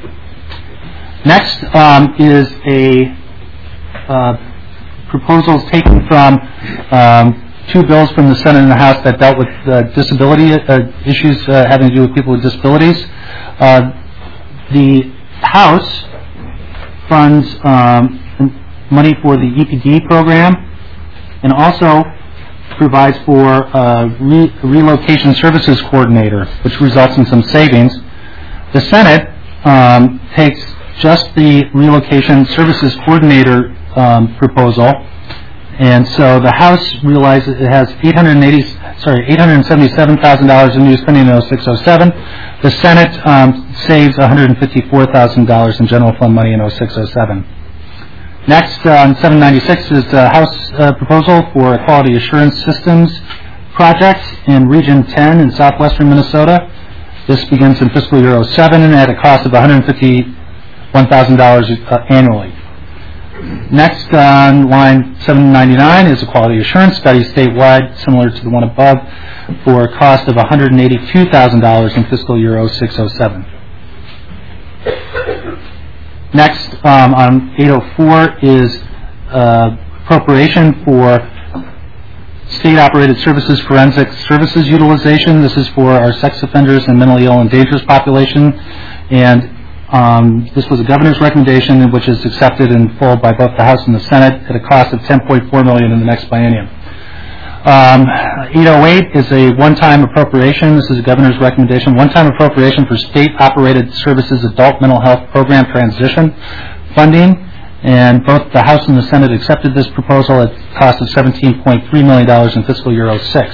Next um, is a uh, proposals taken from um, two bills from the Senate and the House that dealt with uh, disability uh, issues uh, having to do with people with disabilities. Uh, the House funds um, money for the E P D program and also provides for uh, re- relocation services coordinator, which results in some savings. The Senate um, takes just the relocation services coordinator um, proposal, and so the House realizes it has eight hundred eighty, sorry, eight hundred seventy-seven thousand dollars in new spending in oh six oh seven. The Senate um, saves one hundred fifty-four thousand dollars in general fund money in oh six oh seven. Next, uh, on seven ninety-six is a House uh, proposal for a quality assurance systems project in Region ten in southwestern Minnesota. This begins in fiscal year oh seven and at a cost of one hundred fifty-one thousand dollars uh, annually. Next, on line seven ninety-nine is a quality assurance study statewide, similar to the one above, for a cost of one hundred eighty-two thousand dollars in fiscal year oh six oh seven. Next, um, on eight oh four is uh, appropriation for state-operated services forensic services utilization. This is for our sex offenders and mentally ill and dangerous population, and um, this was a governor's recommendation, which is accepted in full by both the House and the Senate at a cost of ten point four million dollars in the next biennium. Um, eight oh eight is a one-time appropriation. This is a governor's recommendation. One-time appropriation for state-operated services adult mental health program transition funding. And both the House and the Senate accepted this proposal at a cost of seventeen point three million dollars in fiscal year oh six.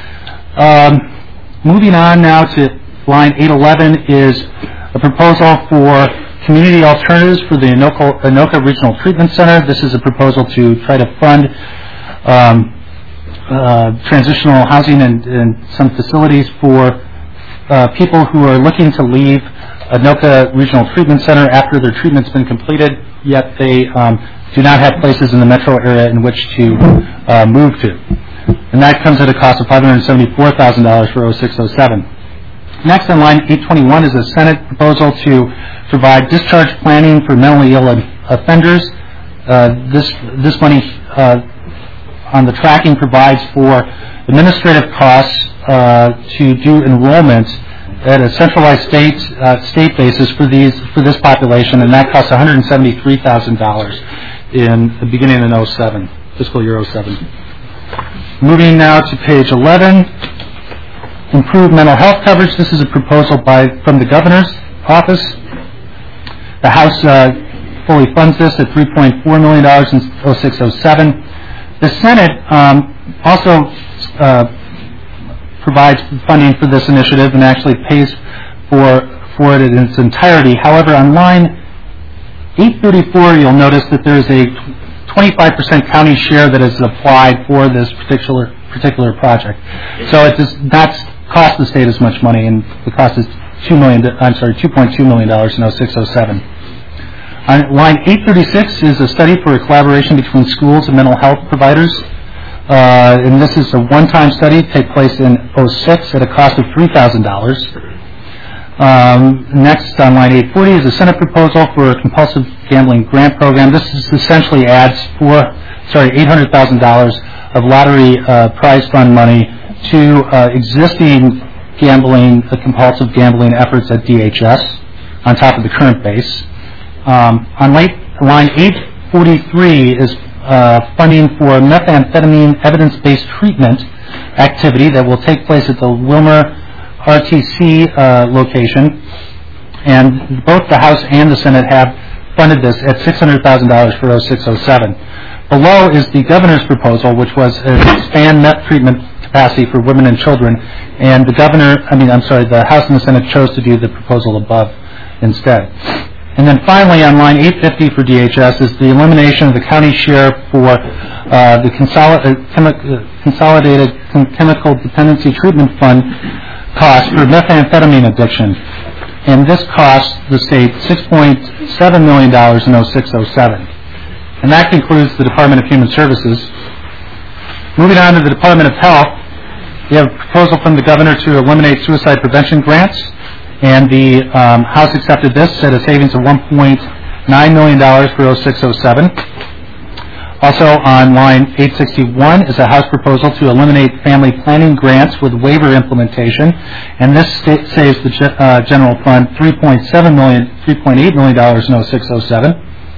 Um, moving on now to line eight eleven is a proposal for community alternatives for the Anoka, Anoka Regional Treatment Center. This is a proposal to try to fund um, Uh, transitional housing and, and some facilities for uh, people who are looking to leave Anoka Regional Treatment Center after their treatment's been completed, yet they um, do not have places in the metro area in which to uh, move to. And that comes at a cost of five hundred seventy-four thousand dollars for oh six oh seven. Next on line eight twenty-one is a Senate proposal to provide discharge planning for mentally ill offenders. Uh, this, this money uh, on the tracking provides for administrative costs uh, to do enrollment at a centralized state uh, state basis for these for this population, and that costs one hundred seventy-three thousand dollars in the beginning in oh seven, fiscal year oh seven. Moving now to page eleven, improved mental health coverage. This is a proposal by from the governor's office. The House uh, fully funds this at three point four million dollars in oh six oh seven. The Senate um, also uh, provides funding for this initiative and actually pays for for it in its entirety. However, on line eight thirty-four, you'll notice that there is a twenty-five percent county share that is applied for this particular particular project. So it does not cost the state as much money, and the cost is two million. I'm sorry, two point two million dollars in oh six oh seven. On line eight thirty-six is a study for a collaboration between schools and mental health providers. Uh, and this is a one-time study, take place in oh six at a cost of three thousand dollars. Um, next on line eight forty is a Senate proposal for a compulsive gambling grant program. This is essentially adds four, sorry, eight hundred thousand dollars of lottery uh, prize fund money to uh, existing gambling, uh, compulsive gambling efforts at D H S on top of the current base. Um, on late, line eight forty-three is uh, funding for methamphetamine evidence-based treatment activity that will take place at the Wilmer R T C uh, location. And both the House and the Senate have funded this at six hundred thousand dollars for oh six oh seven. Below is the governor's proposal, which was an expand meth treatment capacity for women and children. And the governor, I mean, I'm sorry, the House and the Senate chose to do the proposal above instead. And then finally, on line eight fifty for D H S is the elimination of the county share for uh, the consoli- uh, chemi- uh, Consolidated Chem- Chemical Dependency Treatment Fund cost for methamphetamine addiction. And this cost the state six point seven million dollars in oh six oh seven. And that concludes the Department of Human Services. Moving on to the Department of Health, we have a proposal from the governor to eliminate suicide prevention grants. And the um, House accepted this at a savings of one point nine million dollars for oh six oh seven. Also on line eight sixty-one is a House proposal to eliminate family planning grants with waiver implementation, and this sta- saves the ge- uh, general fund three point seven million dollars, three point eight million dollars in oh six oh seven.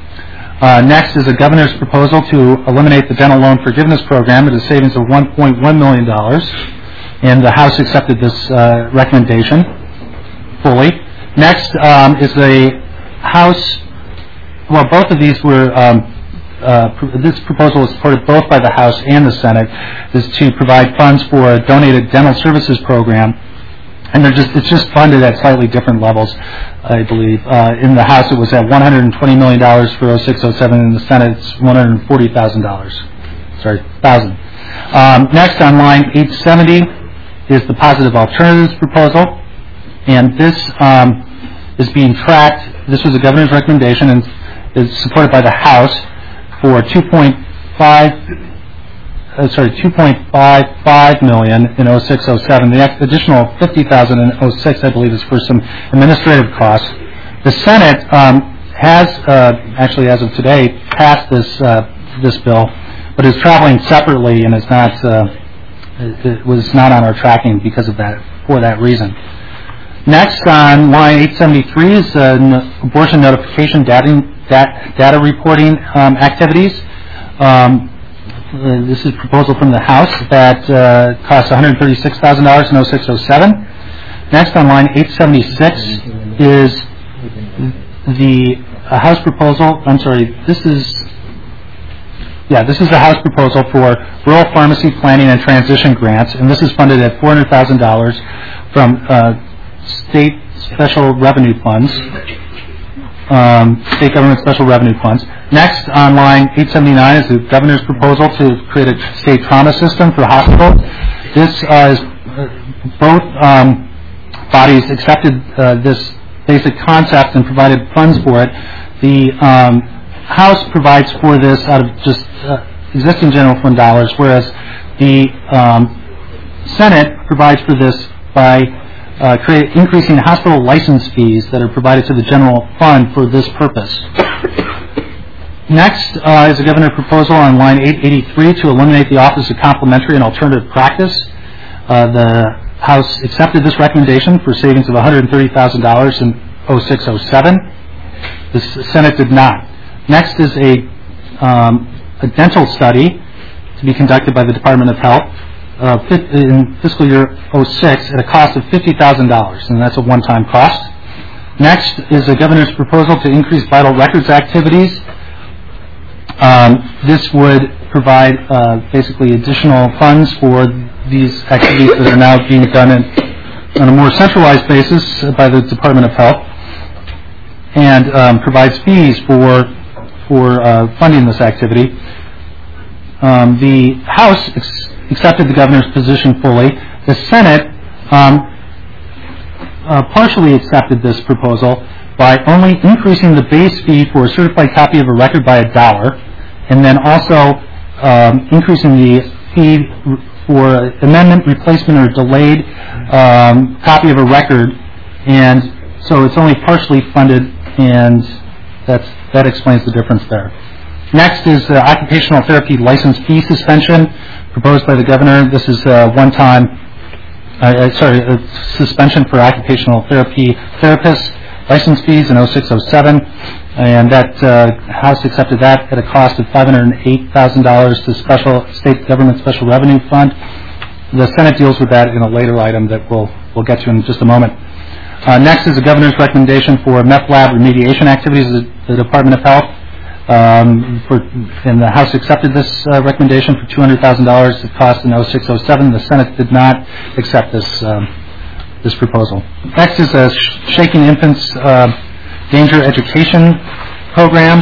Uh, next is a governor's proposal to eliminate the dental loan forgiveness program at a savings of one point one million dollars, and the House accepted this uh, recommendation fully. Next um, is a House, well, both of these were, um, uh, pr- this proposal was supported both by the House and the Senate, is to provide funds for a donated dental services program. And they're just, it's just funded at slightly different levels, I believe. Uh, in the House, it was at one hundred twenty million dollars for oh six oh seven. In the Senate, it's one hundred forty thousand dollars. Sorry, thousand. Um, next on line eight seventy is the positive alternatives proposal. And this um, is being tracked. This was the governor's recommendation and is supported by the House for two point five, uh, sorry, two point five five million in oh six oh seven. The additional fifty thousand in oh six, I believe, is for some administrative costs. The Senate um, has uh, actually, as of today, passed this uh, this bill, but is traveling separately and is not uh, it was not on our tracking because of that for that reason. Next, on line eight seventy-three is uh, n- abortion notification data, dat- data reporting um, activities. Um, uh, this is a proposal from the House that uh, costs one hundred thirty-six thousand dollars in oh six oh seven. Next, on line eight seventy-six is the uh, House proposal. I'm sorry, this is, yeah, this is the House proposal for rural pharmacy planning and transition grants, and this is funded at four hundred thousand dollars from uh, state special revenue funds, um, state government special revenue funds. Next, on line eight seventy-nine is the governor's proposal to create a state trauma system for hospitals. This uh, is uh, both um, bodies accepted uh, this basic concept and provided funds for it. The um, House provides for this out of just uh, existing general fund dollars, whereas the um, Senate provides for this by Uh, create, increasing hospital license fees that are provided to the general fund for this purpose. Next uh, is a governor proposal on line eight eighty-three to eliminate the Office of Complementary and Alternative Practice. Uh, the House accepted this recommendation for savings of one hundred thirty thousand dollars in oh six oh seven. The Senate did not. Next is a, um, a dental study to be conducted by the Department of Health Uh, fit, in fiscal year oh six at a cost of fifty thousand dollars, and that's a one-time cost. Next is the governor's proposal to increase vital records activities. Um, this would provide uh, basically additional funds for these activities that are now being done in, on a more centralized basis by the Department of Health, and um, provides fees for for uh, funding this activity. Um, the House ex- accepted the governor's position fully. The Senate um, uh, partially accepted this proposal by only increasing the base fee for a certified copy of a record by a dollar, and then also um, increasing the fee for amendment, replacement, or delayed um, copy of a record, and so it's only partially funded, and that's, that explains the difference there. Next is the occupational therapy license fee suspension proposed by the governor. This is a one-time, uh, sorry, a suspension for occupational therapy therapists license fees in oh six oh seven, and that uh, House accepted that at a cost of five hundred eight thousand dollars to special state government special revenue fund. The Senate deals with that in a later item that we'll we'll get to in just a moment. Uh, next is the governor's recommendation for meth lab remediation activities at the Department of Health. Um, for, and the House accepted this uh, recommendation for two hundred thousand dollars to cost in oh six oh seven. The Senate did not accept this um, this proposal. Next is a sh- Shaking Infants uh, Danger Education Program.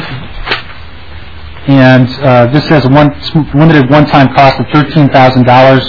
And uh, this has a one, limited one-time cost of thirteen thousand dollars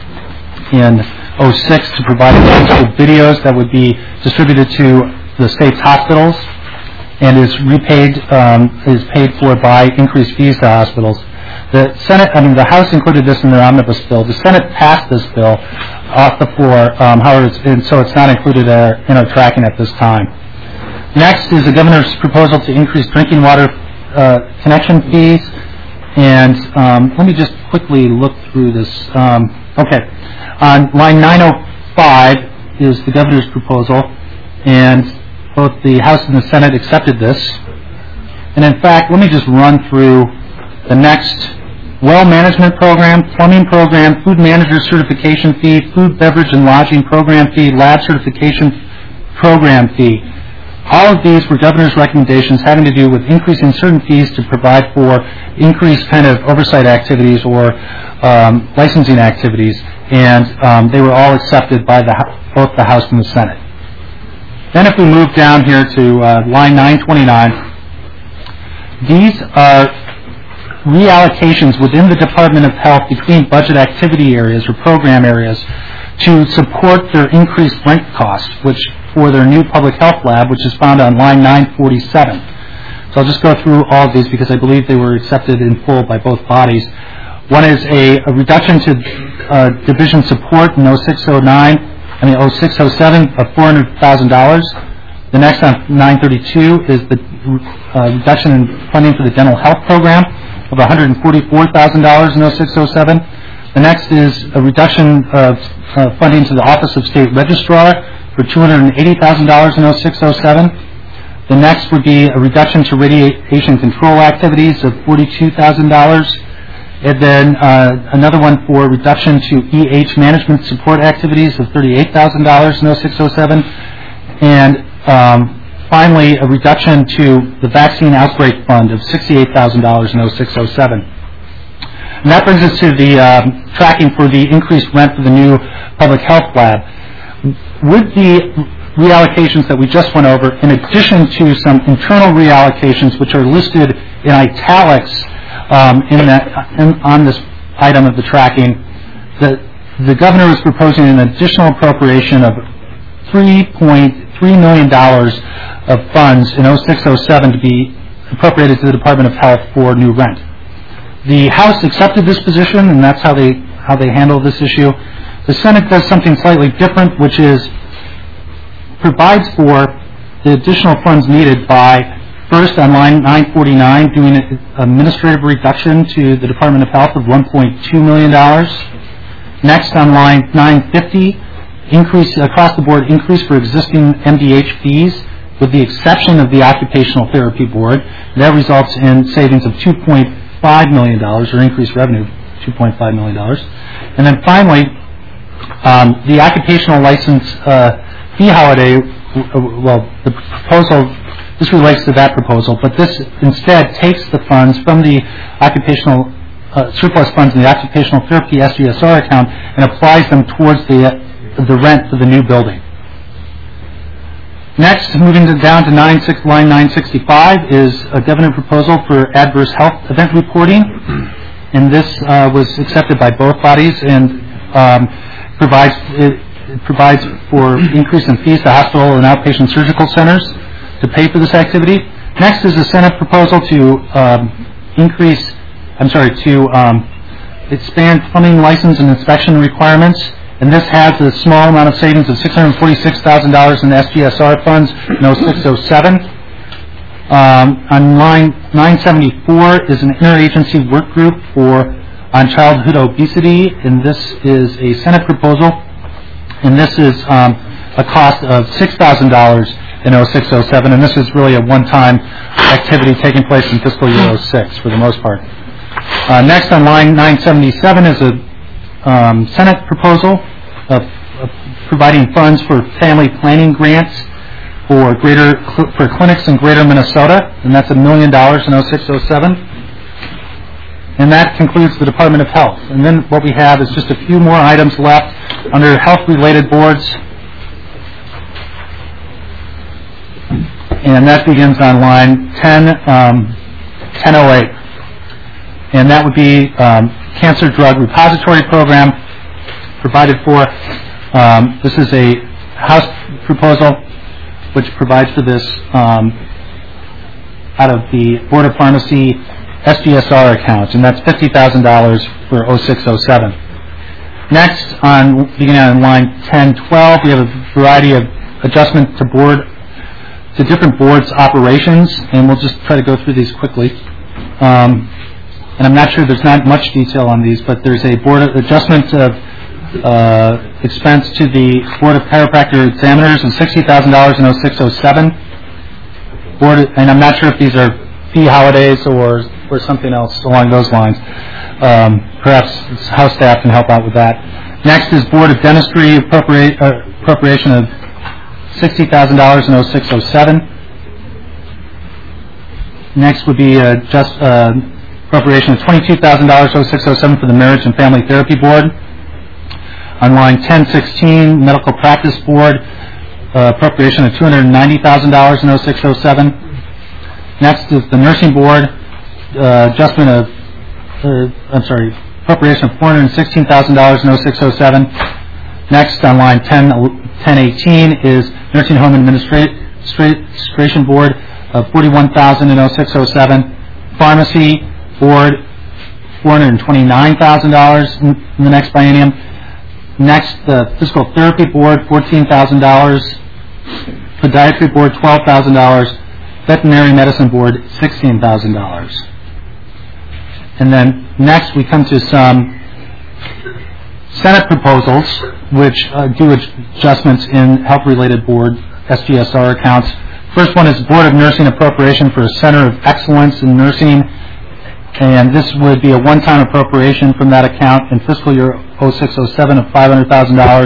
in oh six to provide videos that would be distributed to the state's hospitals, and is repaid um, is paid for by increased fees to hospitals. The Senate, I mean, the House included this in their omnibus bill. The Senate passed this bill off the floor, um, however, it's, and so it's not included uh, in our tracking at this time. Next is the governor's proposal to increase drinking water uh, connection fees, and um, let me just quickly look through this. Um, okay, on line nine oh five is the governor's proposal, and both the House and the Senate accepted this. And in fact, let me just run through the next: well management program, plumbing program, food manager certification fee, food, beverage, and lodging program fee, lab certification program fee. All of these were governor's recommendations having to do with increasing certain fees to provide for increased kind of oversight activities or um, licensing activities, and um, they were all accepted by the, both the House and the Senate. Then if we move down here to uh, line nine twenty-nine, these are reallocations within the Department of Health between budget activity areas or program areas to support their increased rent costs, which for their new public health lab, which is found on line nine forty-seven. So I'll just go through all of these because I believe they were accepted in full by both bodies. One is a, a reduction to uh, division support in oh six oh nine, I mean oh six oh seven of four hundred thousand dollars. The next on nine thirty-two is the uh, reduction in funding for the dental health program of one hundred forty-four thousand dollars in oh six oh seven. The next is a reduction of uh, funding to the Office of State Registrar for two hundred eighty thousand dollars in oh six oh seven. The next would be a reduction to radiation control activities of forty-two thousand dollars. And then uh, another one for reduction to E H management support activities of thirty-eight thousand dollars in oh six oh seven. And um, finally, a reduction to the Vaccine Outbreak Fund of sixty-eight thousand dollars in oh six oh seven. And that brings us to the um, tracking for the increased rent for the new public health lab. With the reallocations that we just went over, in addition to some internal reallocations which are listed in italics um, in that, in, on this item of the tracking, the, the governor is proposing an additional appropriation of three point three million dollars of funds in oh six oh seven to be appropriated to the Department of Health for new rent. The House accepted this position, and that's how they how they handle this issue. The Senate does something slightly different, which is provides for the additional funds needed by, first on line nine forty-nine, doing an administrative reduction to the Department of Health of one point two million dollars. Next on line nine fifty, increase across the board increase for existing M D H fees, with the exception of the Occupational Therapy Board. That results in savings of two point five million dollars, or increased revenue, two point five million dollars. And then finally, um, the occupational license uh, fee holiday, well, the proposal, this relates to that proposal, but this instead takes the funds from the occupational, uh, surplus funds in the Occupational Therapy S G S R account and applies them towards the, uh, the rent for the new building. Next, moving to down to nine, six, line nine sixty-five, is a governor proposal for adverse health event reporting, and this uh, was accepted by both bodies and um, provides it, it provides for increase in fees to hospital and outpatient surgical centers to pay for this activity. Next is a Senate proposal to um, increase, I'm sorry, to um, expand plumbing license and inspection requirements. And this has a small amount of savings of six hundred forty-six thousand dollars in the S G S R funds in oh six oh seven. Um, on line nine seventy-four is an interagency work group for on childhood obesity, and this is a Senate proposal. And this is um, a cost of six thousand dollars in oh six oh seven, and this is really a one-time activity taking place in fiscal year oh six for the most part. Uh, next on line nine seventy-seven is a um, Senate proposal of, of providing funds for family planning grants for greater for clinics in Greater Minnesota, and that's a million dollars in oh six oh seven. And that concludes the Department of Health. And then what we have is just a few more items left under health-related boards. and that begins on line ten oh eight. And that would be um, Cancer Drug Repository Program provided for. Um, this is a House proposal which provides for this um, out of the Board of Pharmacy S G S R account, and that's fifty thousand dollars for oh six oh seven. Next, on beginning on line ten twelve, we have a variety of adjustment to board to different boards' operations, and we'll just try to go through these quickly. Um, and I'm not sure there's not much detail on these, but there's a board of adjustment of uh, expense to the Board of Chiropractor Examiners of sixty thousand dollars in oh six oh seven. Board, and I'm not sure if these are fee holidays or or something else along those lines. Um, perhaps House staff can help out with that. Next is Board of Dentistry appropriate, uh, appropriation of sixty thousand dollars in oh six oh seven. Next would be uh, just uh, appropriation of twenty-two thousand dollars oh six oh seven for the Marriage and Family Therapy Board. On line ten sixteen, Medical Practice Board, uh, appropriation of two hundred ninety thousand dollars in oh six oh seven. Next is the Nursing Board, uh, adjustment of, uh, I'm sorry, appropriation of four hundred sixteen thousand dollars in oh six oh seven. Next on line ten eighteen is Nursing Home Administration Board of forty-one thousand dollars in oh six oh seven. Pharmacy Board, four hundred twenty-nine thousand dollars in, in the next biennium. Next, the Physical Therapy Board, fourteen thousand dollars. Podiatry Board, twelve thousand dollars. Veterinary Medicine Board, sixteen thousand dollars. And then next we come to some Senate proposals which uh, do adjustments in health-related board S G S R accounts. First one is Board of Nursing appropriation for a Center of Excellence in Nursing, and this would be a one-time appropriation from that account in fiscal year oh six oh seven of five hundred thousand dollars.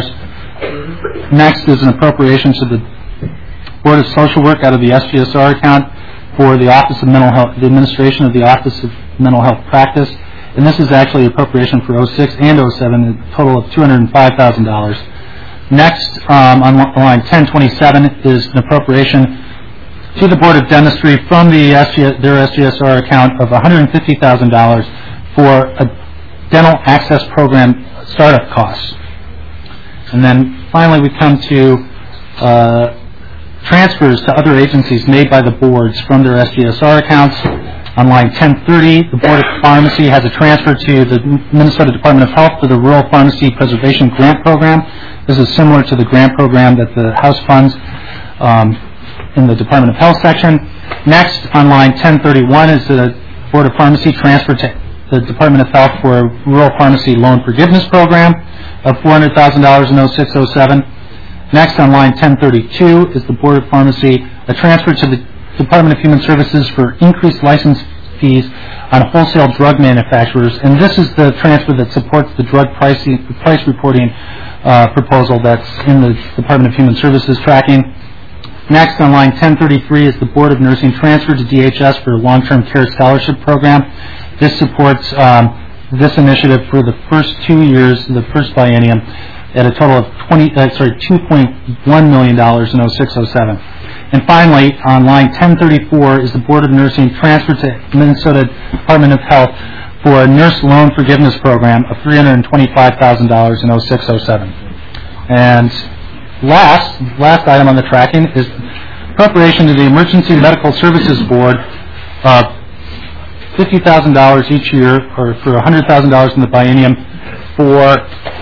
Next is an appropriation to the Board of Social Work out of the S G S R account for the Office of Mental Health, the administration of the Office of Mental Health Practice, and this is actually appropriation for oh six and oh seven, a total of two hundred five thousand dollars. Next, um, on line ten twenty-seven is an appropriation to the Board of Dentistry from the S G, their S G S R account of one hundred fifty thousand dollars for a dental access program startup costs. And then finally we come to uh, transfers to other agencies made by the boards from their S G S R accounts. On line ten thirty, the Board of Pharmacy has a transfer to the Minnesota Department of Health for the Rural Pharmacy Preservation Grant Program. This is similar to the grant program that the House funds um, in the Department of Health section. Next, on line ten thirty-one, is the Board of Pharmacy transfer to the Department of Health for a Rural Pharmacy Loan Forgiveness Program of four hundred thousand dollars in oh six oh seven. Next, on line ten thirty-two, is the Board of Pharmacy a transfer to the Department of Human Services for increased license fees on wholesale drug manufacturers, and this is the transfer that supports the drug pricing, price reporting uh, proposal that's in the Department of Human Services tracking. Next, on line ten thirty-three, is the Board of Nursing transfer to D H S for a long-term care scholarship program. This supports um, this initiative for the first two years, the first biennium, at a total of twenty, uh, sorry, two point one million dollars in oh six oh seven. And finally, on line ten thirty-four, is the Board of Nursing transfer to Minnesota Department of Health for a nurse loan forgiveness program of three hundred twenty-five thousand dollars in oh six oh seven. And last, last item on the tracking is appropriation to the Emergency Medical Services Board of fifty thousand dollars each year, or for one hundred thousand dollars in the biennium, for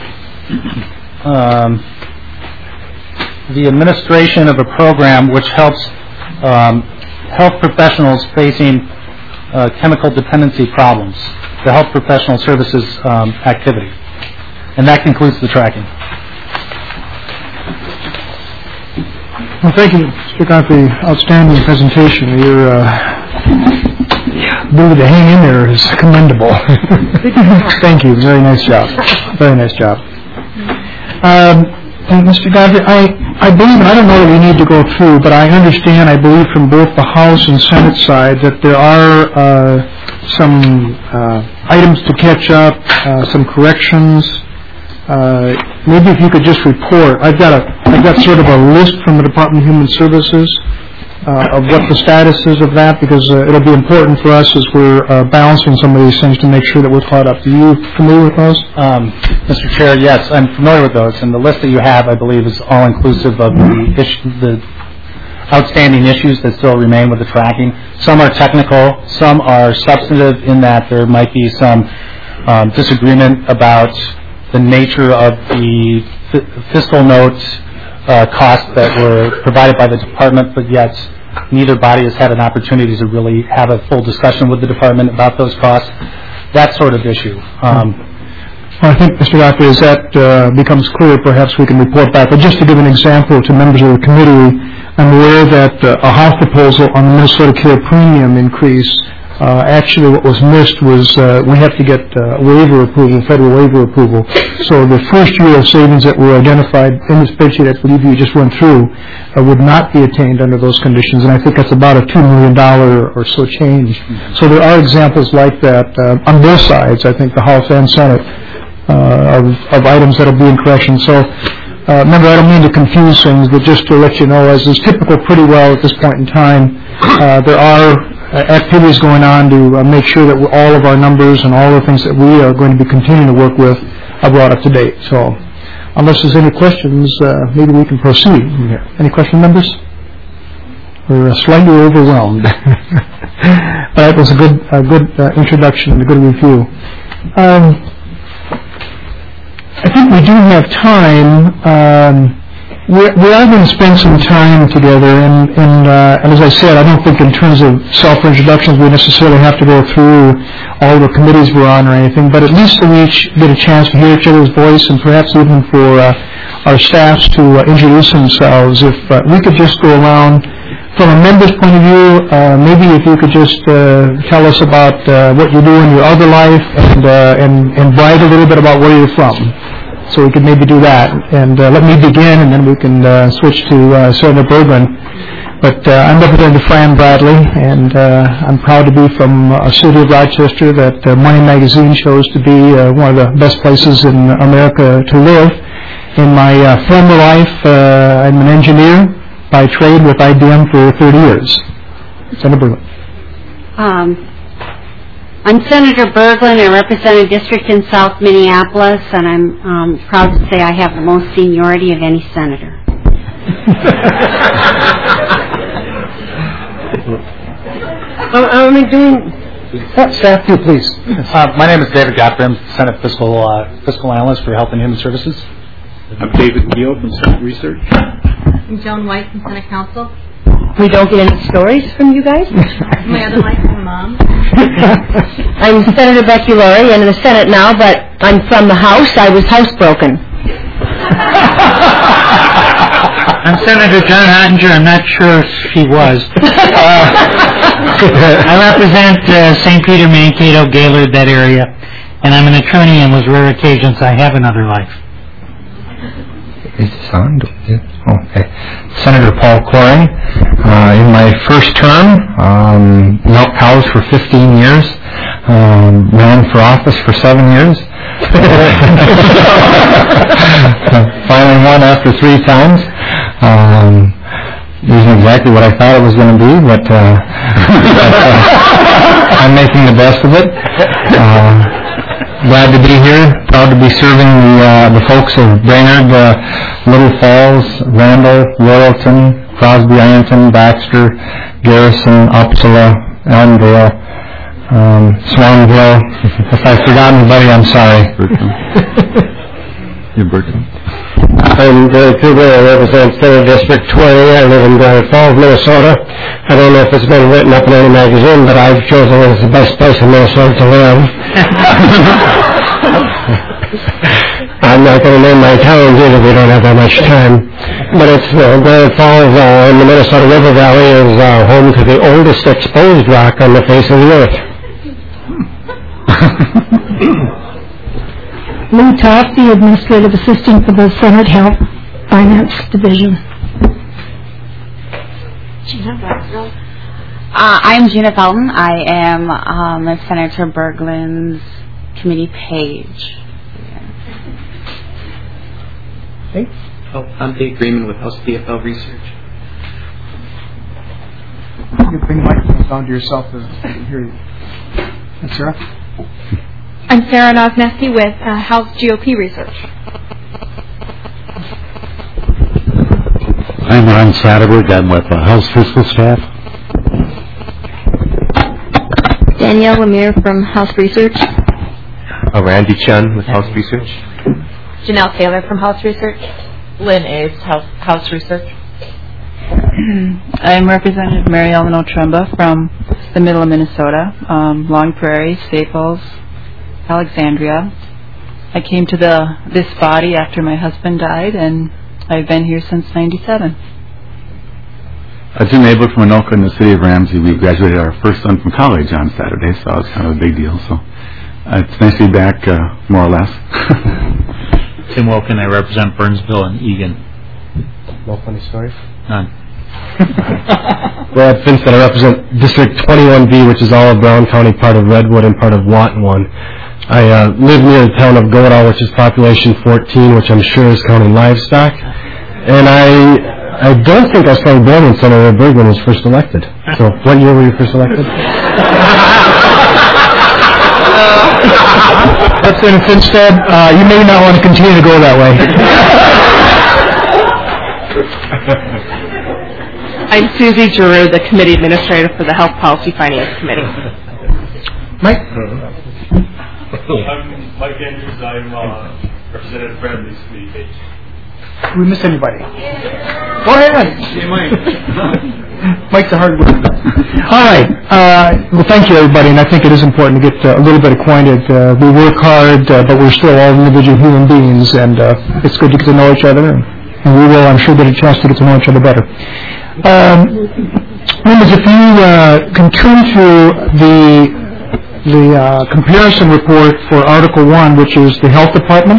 um, the administration of a program which helps um, health professionals facing uh, chemical dependency problems, the Health Professional Services um, activity. And that concludes the tracking. Well, thank you, Mister Scott, for the outstanding presentation. Your uh, ability to hang in there is commendable. Thank you. Very nice job. Very nice job. Um, and Mister Godfrey, I, I believe, and I don't know that we need to go through, but I understand, I believe from both the House and Senate side that there are uh, some uh, items to catch up, uh, some corrections. Uh, maybe if you could just report. I've got a, I've got sort of a list from the Department of Human Services, uh, of what the status is of that? Because uh, it'll be important for us as we're uh, balancing some of these things to make sure that we're caught up. Are you familiar with those? Um, Mister Chair, yes, I'm familiar with those, and the list that you have, I believe, is all inclusive of the issue, the outstanding issues that still remain with the tracking. Some are technical, some are substantive in that there might be some um, disagreement about the nature of the f- fiscal note uh, costs that were provided by the department, but yet neither body has had an opportunity to really have a full discussion with the department about those costs. That sort of issue. Um, Well, I think, Mister Doctor, as that uh, becomes clear, perhaps we can report back. But just to give an example to members of the committee, I'm aware that uh, a House proposal on the Minnesota Care premium increase, uh, actually what was missed was uh, we have to get uh, waiver approval, federal waiver approval. So the first year of savings that were identified in the spreadsheet I believe you just went through uh, would not be attained under those conditions, and I think that's about a two million dollars or so change. So there are examples like that uh, on both sides, I think the House and Senate, Uh, of, of items that will be in correction. So, uh, remember, I don't mean to confuse things, but just to let you know, as is typical pretty well at this point in time, uh, there are uh, activities going on to uh, make sure that all of our numbers and all the things that we are going to be continuing to work with are brought up to date. So, unless there's any questions, uh, maybe we can proceed. Yeah. Any question, members? We're uh, slightly overwhelmed. But it was a good, a good uh, introduction and a good review. Um, I think we do have time. Um, we, we are going to spend some time together, and, and, uh, and as I said, I don't think in terms of self-introductions we necessarily have to go through all the committees we're on or anything, but at least so we each get a chance to hear each other's voice, and perhaps even for uh, our staffs to uh, introduce themselves. If uh, we could just go around from a member's point of view, uh, maybe if you could just uh, tell us about uh, what you do in your other life, and, uh, and, and brag a little bit about where you're from. So we could maybe do that. And uh, let me begin, and then we can uh, switch to uh, Senator Berglund. But uh, I'm Representative Fran Bradley, and uh, I'm proud to be from a city of Rochester that uh, Money Magazine chose to be uh, one of the best places in America to live. In my uh, former life, uh, I'm an engineer by trade with I B M for thirty years. Senator Berglund. Um, I'm Senator Berglund. I represent a district in South Minneapolis, and I'm um, proud to say I have the most seniority of any senator. I'm doing... Staff, you please. uh, my name is David Godfrey. I'm Senate Fiscal uh, Fiscal Analyst for Health and Human Services. I'm David Keogh from Senate Research. I'm Joan White from Senate Council. We don't get any stories from you guys? My other life, my mom. I'm Senator Becky Laurie, in the Senate now, but I'm from the House. I was housebroken. I'm Senator John Ottinger. I'm not sure if he was. Uh, I represent uh, Saint Peter, Mankato, Gaylord, that area, and I'm an attorney, and with rare occasions I have another life. Is this on? Okay. Senator Paul Corey. Uh, in my first term, um, milked cows for fifteen years, um, ran for office for seven years. Finally won after three times. Um, isn't exactly what I thought it was going to be, but, uh, but uh, I'm making the best of it. Uh, Glad to be here. Proud to be serving the uh, the folks of Brainerd, uh, Little Falls, Randall, Royalton, Crosby, Ironton, Baxter, Garrison, Uppsala, Elmdale, um, Swanville. If I've forgotten anybody, I'm sorry. You're Burton. I'm Gary Cooper. I represent Senate District twenty. I live in Grand Falls, Minnesota. I don't know if it's been written up in any magazine, but I've chosen it as the best place in Minnesota to live. I'm not going to name my towns either. We don't have that much time. But it's uh, Grand Falls uh, in the Minnesota River Valley is uh, home to the oldest exposed rock on the face of the earth. Lou Toff, the Administrative Assistant for the Senate Health Finance Division. Uh, I'm Gina Felton. I am um, Senator Berglund's committee page. Okay. Oh, I'm Dave Freeman with House D F L Research. You bring the microphone down to yourself so I can hear you. And Sarah? I'm Sarah Nosneski with uh, House G O P Research. I'm Ron Satterberg. I'm with the House Fiscal Staff. Danielle Lemire from House Research. Uh, Randy Chun with House Research. Janelle Taylor from House Research. Lynn Aves, House, House Research. I'm Representative Mary Ellen Otremba from the middle of Minnesota, um, Long Prairie, Staples, Alexandria. I came to the this body after my husband died, and I've been here since ninety-seven. Uh, Jim Abel from Anoka in the city of Ramsey. We graduated our first son from college on Saturday, so it was kind of a big deal. So uh, it's nice to be back, uh, more or less. Tim Wilkin, I represent Burnsville and Egan. No funny stories? None. Brad Finstead, I represent District twenty-one B, which is all of Brown County, part of Redwood and part of Watonwan. I uh, live near the town of Godall, which is population fourteen, which I'm sure is counting livestock. And I I don't think I was born when Senator Bergman was first elected. So what year were you first elected? Representative Finstead, uh, you may not want to continue to go that way. I'm Susie Giroux, the committee administrator for the Health Policy Finance Committee. Mike? I'm Mike Andrews. I'm uh, Representative Bradley's committee page. Did we miss anybody? Go ahead. Hey, Mike. Mike's a hard worker. All right. Uh, well, thank you, everybody. And I think it is important to get uh, a little bit acquainted. Uh, we work hard, uh, but we're still all individual human beings, and uh, it's good to get to know each other. And, and we will, I'm sure, get a chance to get to know each other better. Um, members, if you uh, can turn to the the uh, comparison report for Article One, which is the Health Department,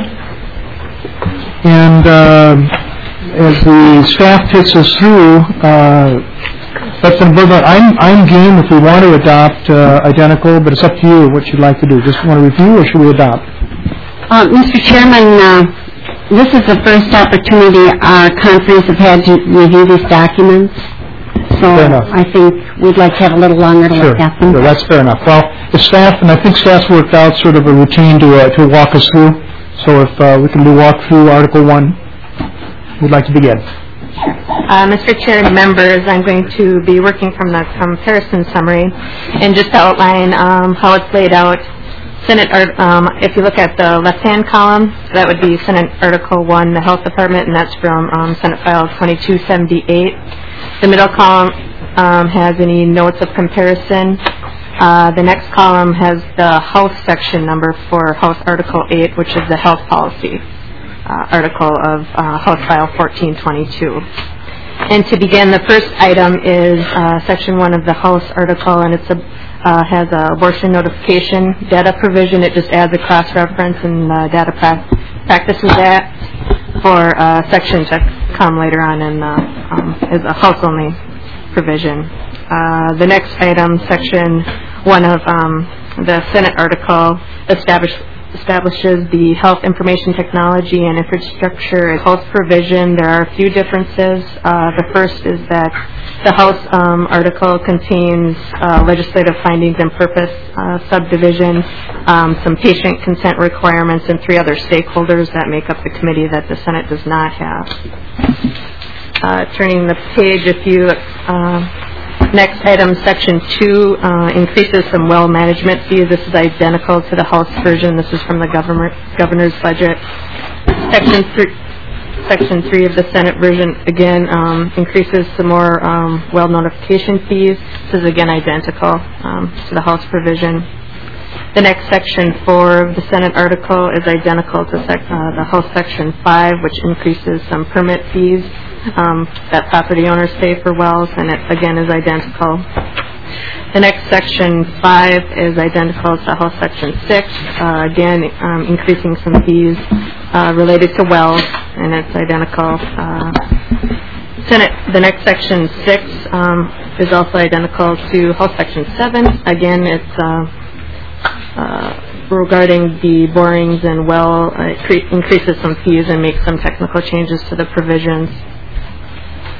and uh, as the staff takes us through, uh, Representative Bergman, I'm I'm game if we want to adopt uh, identical, but it's up to you what you'd like to do. Just want to review, or should we adopt? Uh, Mister Chairman, uh, this is the first opportunity our conference have had to review these documents, so I think we'd like to have a little longer to Sure, look at them. sure, that's fair enough. Well, the staff, and I think staff's worked out sort of a routine to uh, to walk us through. So if uh, we can do walk through Article One, we'd like to begin. Uh, Mister Chair and members, I'm going to be working from the comparison summary and just outline um, how it's laid out. Senate, um, if you look at the left-hand column, that would be Senate Article one, the Health Department, and that's from um, Senate File twenty-two seventy-eight. The middle column um, has any notes of comparison. Uh, the next column has the House section number for House Article eight, which is the Health Policy uh, article of uh, House File fourteen twenty-two. And to begin, the first item is uh, Section one of the House article, and it's a Uh, has a abortion notification data provision. It just adds a cross-reference and uh, data pra- practices act for uh, section to come later on and uh, um, is a house-only provision. Uh, the next item, section one of um, the Senate article, establish, establishes the Health Information Technology and Infrastructure as House provision. There are a few differences. Uh, the first is that the House um, article contains uh, legislative findings and purpose uh, subdivision, um, some patient consent requirements, and three other stakeholders that make up the committee that the Senate does not have. Uh, turning the page, a few uh, next item, section two, uh, increases some well management fees. This is identical to the House version. This is from the governor, governor's budget. Section three. Section three of the Senate version, again, um, increases some more um, well notification fees. This is, again, identical um, to the House provision. The next section four of the Senate article is identical to sec- uh, the House section five, which increases some permit fees um, that property owners pay for wells, and it, again, is identical. The next section five is identical to House section six, uh, again um, increasing some fees uh, related to wells, and it's identical. Uh, Senate, the next section six um, is also identical to House section seven. Again, it's uh, uh, regarding the borings and well, uh, it cre- increases some fees and makes some technical changes to the provisions.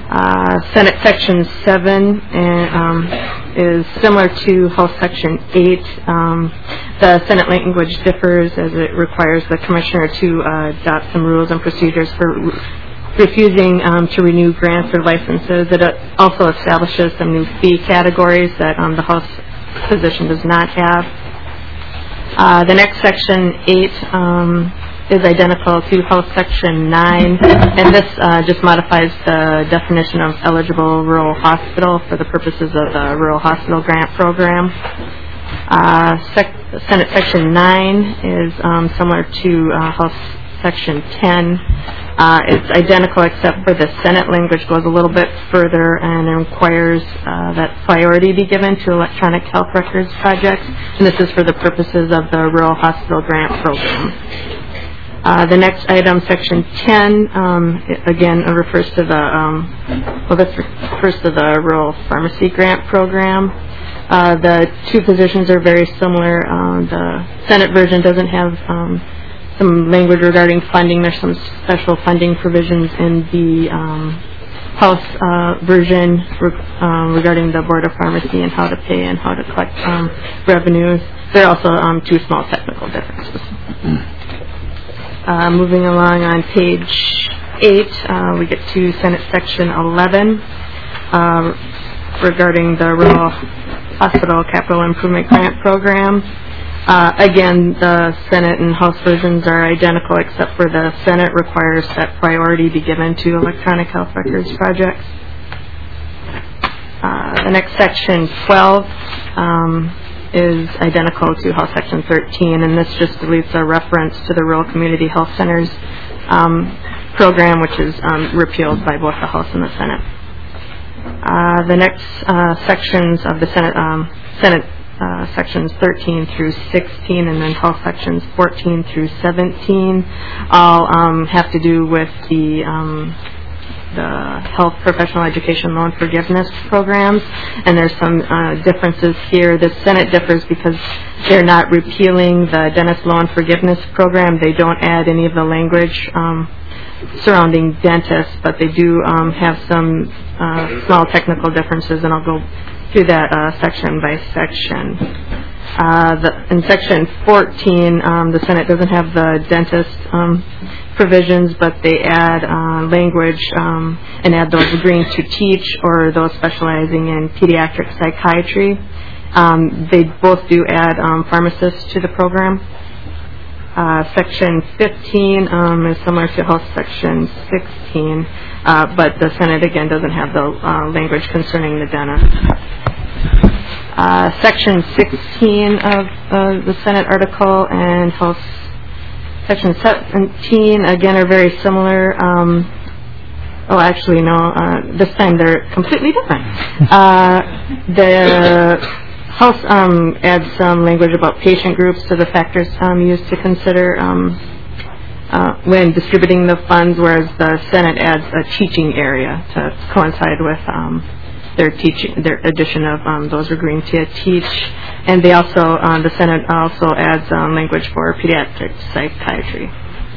Uh, Senate Section seven uh, um, is similar to House Section eight. Um, the Senate language differs as it requires the Commissioner to uh, adopt some rules and procedures for re- refusing um, to renew grants or licenses. It uh, also establishes some new fee categories that um, the House position does not have. Uh, the next Section eight um, is identical to House Section nine, and this uh, just modifies the definition of eligible rural hospital for the purposes of the Rural Hospital Grant Program. Uh, sec- Senate Section nine is um, similar to uh, House Section ten. Uh, it's identical except for the Senate language goes a little bit further and requires uh, that priority be given to electronic health records projects, and this is for the purposes of the Rural Hospital Grant Program. Uh, the next item, Section ten, um, it, again, uh, refers to the, um, well, this refers to the Rural Pharmacy Grant Program. Uh, the two positions are very similar. Uh, the Senate version doesn't have um, some language regarding funding. There's some special funding provisions in the um, House uh, version re- um, regarding the Board of Pharmacy and how to pay and how to collect um, revenues. There are also um, two small technical differences. Uh, moving along on page eight, uh, we get to Senate Section eleven uh, regarding the Rural Hospital Capital Improvement Grant Program. Uh, again, the Senate and House versions are identical except for the Senate requires that priority be given to electronic health records projects. Uh, the next Section twelve um, is identical to House Section thirteen, and this just deletes a reference to the Rural Community Health Centers um, program, which is um, repealed by both the House and the Senate. Uh, the next uh, sections of the Senate, um, Senate uh, sections thirteen through sixteen, and then House sections fourteen through seventeen, all um, have to do with the um, the health professional education loan forgiveness programs, and there's some uh, differences here. The Senate differs because they're not repealing the dentist loan forgiveness program. They don't add any of the language um, surrounding dentists, but they do um, have some uh, small technical differences, and I'll go through that uh, section by section. Uh, the, in Section fourteen, um, the Senate doesn't have the dentist um, provisions, but they add uh, language um, and add those agreeing to teach or those specializing in pediatric psychiatry. Um, they both do add um, pharmacists to the program. Uh, section fifteen um, is similar to House Section sixteen, uh, but the Senate again doesn't have the uh, language concerning the dentist. Uh, Section sixteen of uh, the Senate article and House Section seventeen, again, are very similar. Um, oh, actually, no. Uh, this time they're completely different. Uh, the House um, adds some language about patient groups to the factors um, used to consider um, uh, when distributing the funds, whereas the Senate adds a teaching area to coincide with um, their teaching, their addition of um, those agreeing to teach, and they also, uh, the Senate also adds um, language for pediatric psychiatry.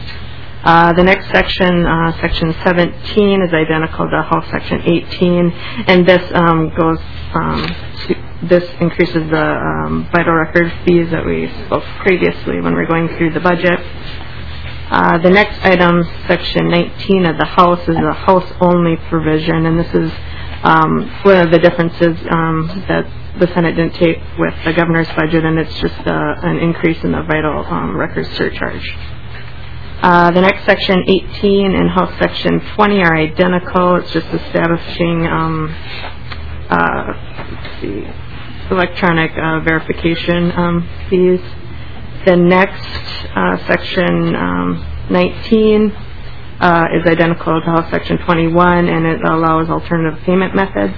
Uh, the next section, uh, Section seventeen, is identical to House Section eighteen, and this um, goes, um, to, this increases the um, vital record fees that we spoke previously when we were going through the budget. Uh, the next item, Section nineteen of the House, is a House-only provision, and this is Um, one of the differences um, that the Senate didn't take with the governor's budget, and it's just uh, an increase in the vital um, records surcharge. Uh, the next Section eighteen and House Section twenty are identical. It's just establishing um, uh, the electronic uh, verification um, fees. The next uh, Section um, nineteen Uh, is identical to House Section twenty-one, and it allows alternative payment methods.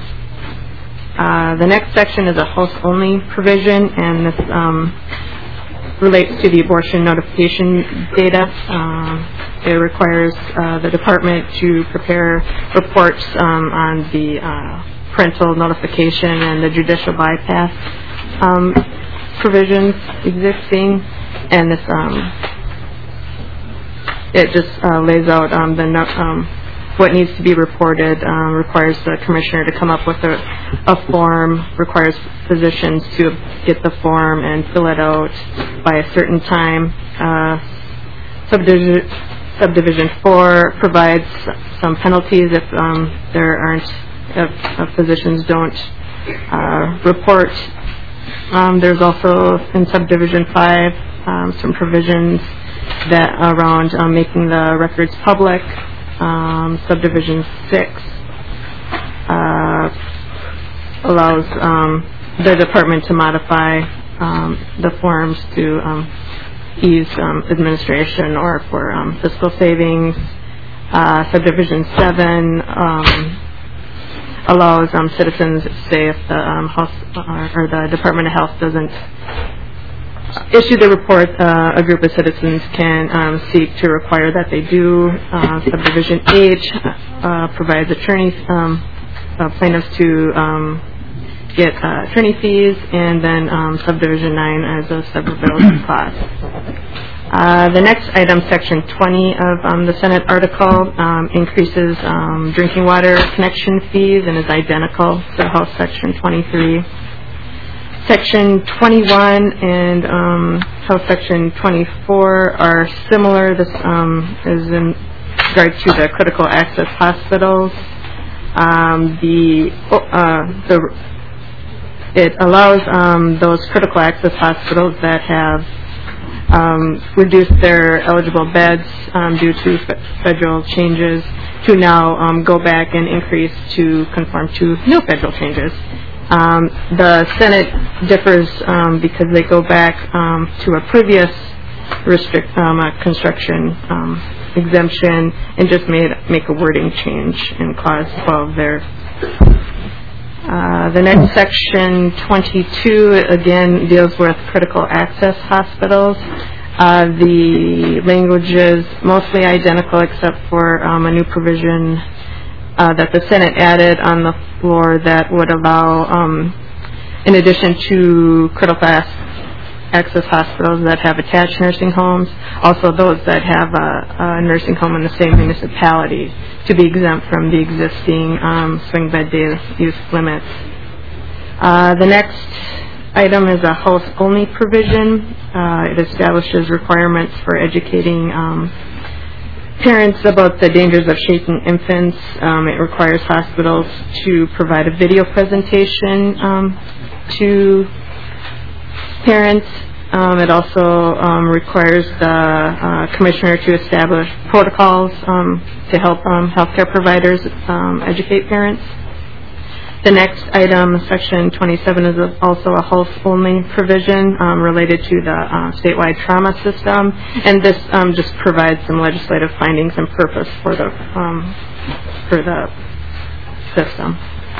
Uh, the next section is a House-only provision, and this um, relates to the abortion notification data. Uh, it requires uh, the department to prepare reports um, on the uh, parental notification and the judicial bypass um, provisions existing, and this um, It just uh, lays out um, the no- um, what needs to be reported um, requires the commissioner to come up with a, a form, requires physicians to get the form and fill it out by a certain time. Uh, subdivision, subdivision four provides some penalties if um, there aren't, if, if physicians don't uh, report. Um, there's also in subdivision five um, some provisions that around um, making the records public. Um, subdivision six uh, allows um, the department to modify um, the forms to um, ease um, administration or for um, fiscal savings. Uh, subdivision seven um, allows um, citizens, say if the um, house uh, or the Department of Health doesn't issue the report, uh, a group of citizens can um, seek to require that they do. Uh, subdivision H uh, provides attorneys, um, uh, plaintiffs to um, get uh, attorney fees, and then um, subdivision nine as a severability clause. Uh, the next item, section twenty of um, the Senate article, um, increases um, drinking water connection fees and is identical to House section twenty-three. Section twenty-one and um, House section twenty-four are similar. This um, is in regard to the critical access hospitals. Um, the uh, the it allows um, those critical access hospitals that have um, reduced their eligible beds um, due to f- federal changes to now um, go back and increase to conform to new federal changes. Um, the Senate differs um, because they go back um, to a previous restrict um, uh, construction um, exemption and just made make a wording change in clause twelve there. Uh, the next section twenty-two again deals with critical access hospitals. Uh, the language is mostly identical except for um, a new provision Uh, that the Senate added on the floor that would allow, um, in addition to critical access hospitals that have attached nursing homes, also those that have a, a nursing home in the same municipality to be exempt from the existing um, swing bed day use limits. Uh, the next item is a house-only provision. Uh, it establishes requirements for educating um, parents about the dangers of shaking infants. Um, it requires hospitals to provide a video presentation um, to parents. Um, it also um, requires the uh, commissioner to establish protocols um, to help um, healthcare providers um, educate parents. The next item, section twenty-seven, is also a house-only provision um, related to the uh, statewide trauma system, and this um, just provides some legislative findings and purpose for the um, for the system.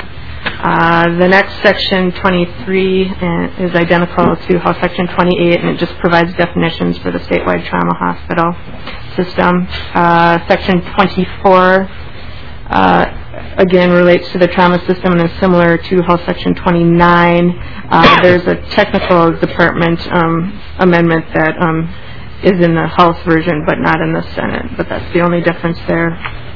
Uh, the next section, twenty-three, uh, is identical to House section twenty-eight, and it just provides definitions for the statewide trauma hospital system. Uh, section twenty-four. Uh, again relates to the trauma system and is similar to House section twenty-nine. Uh, there's a technical department um, amendment that um, is in the House version but not in the Senate, but that's the only difference there.